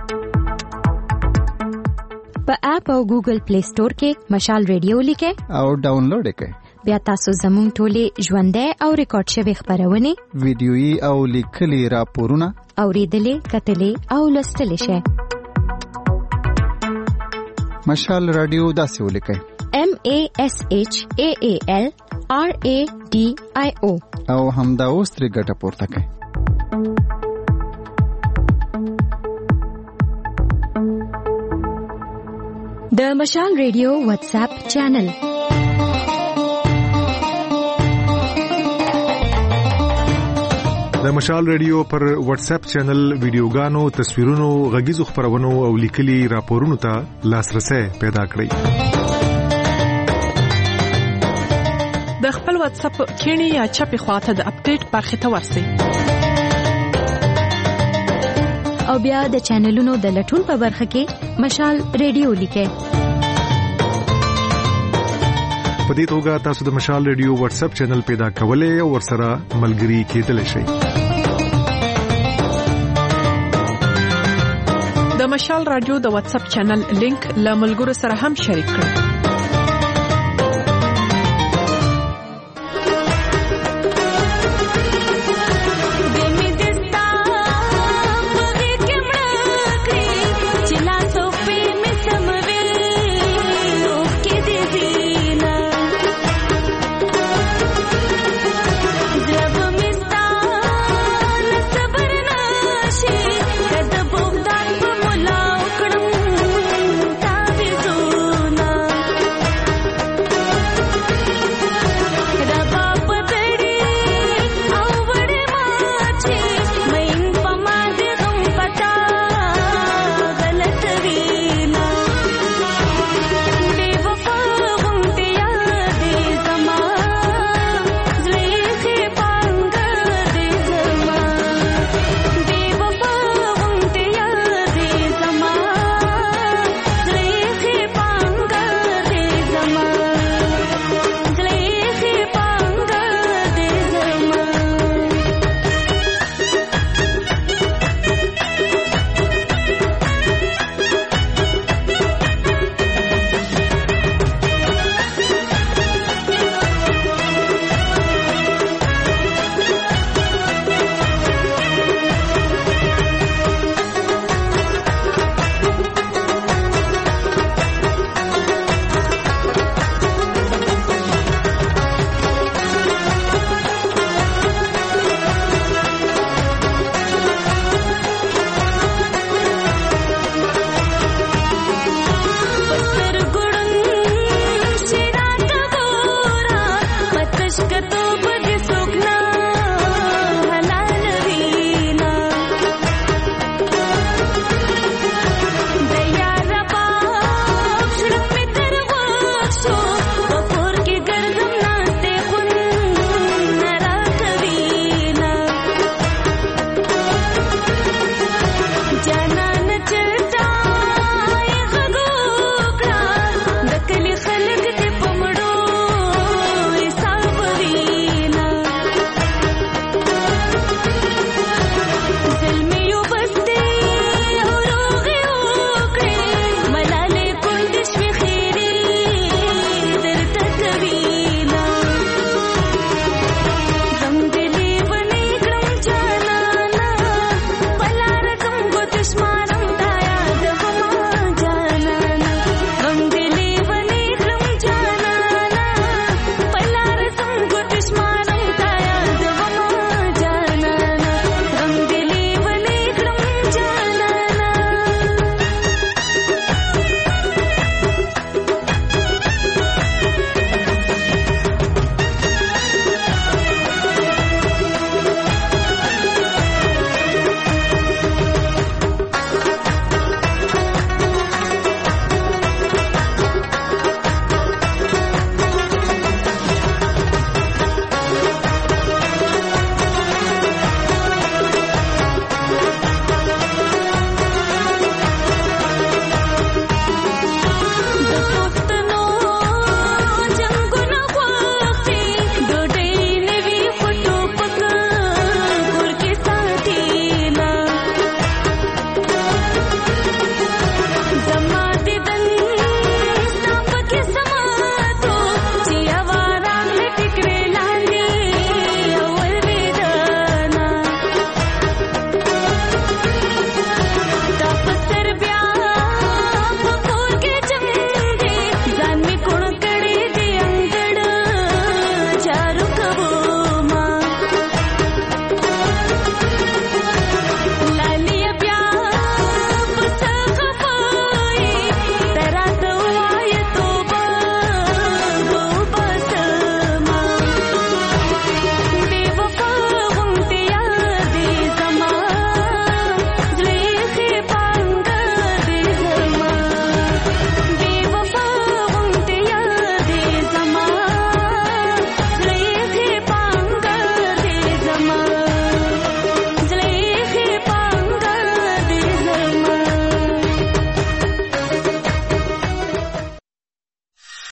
په اپ او ګوګل پلی سٹور کې مشال ریډیو لیکئ او ډاونلوډ یې کړئ. بیا تاسو زموږ ټولې ژوندۍ او ریکارډ شوي خپرونې، ویډیويي او لیکلي راپورونه اورېدلې، کتلې او لوستلی شئ. مشال رادیو داسې ولیکئ: MASHAAL RADIO او همدا اوس ترې ګټه پورته کړئ. د مشال ریډیو واتس اپ چینل. د مشال ریډیو پر واتس اپ چینل ویډیوګانو، تصویرونو، غږیزو خبرونو او لیکلي راپورونو ته لاسرسي پیدا کړئ. د خپل واتس اپ کینی یا چپی خواته د اپډیټ برخه ته ورسئ او بیا د چینلونو د لټون په برخه کې مشال ریډیو لیکئ. په دې توګه تاسو د مشال ریډیو واتس اپ چینل پیدا کولای او ورسره ملګري کېدلی شئ. د مشال رادیو د واتس اپ چینل لینک له ملګرو سره هم شریک کړئ.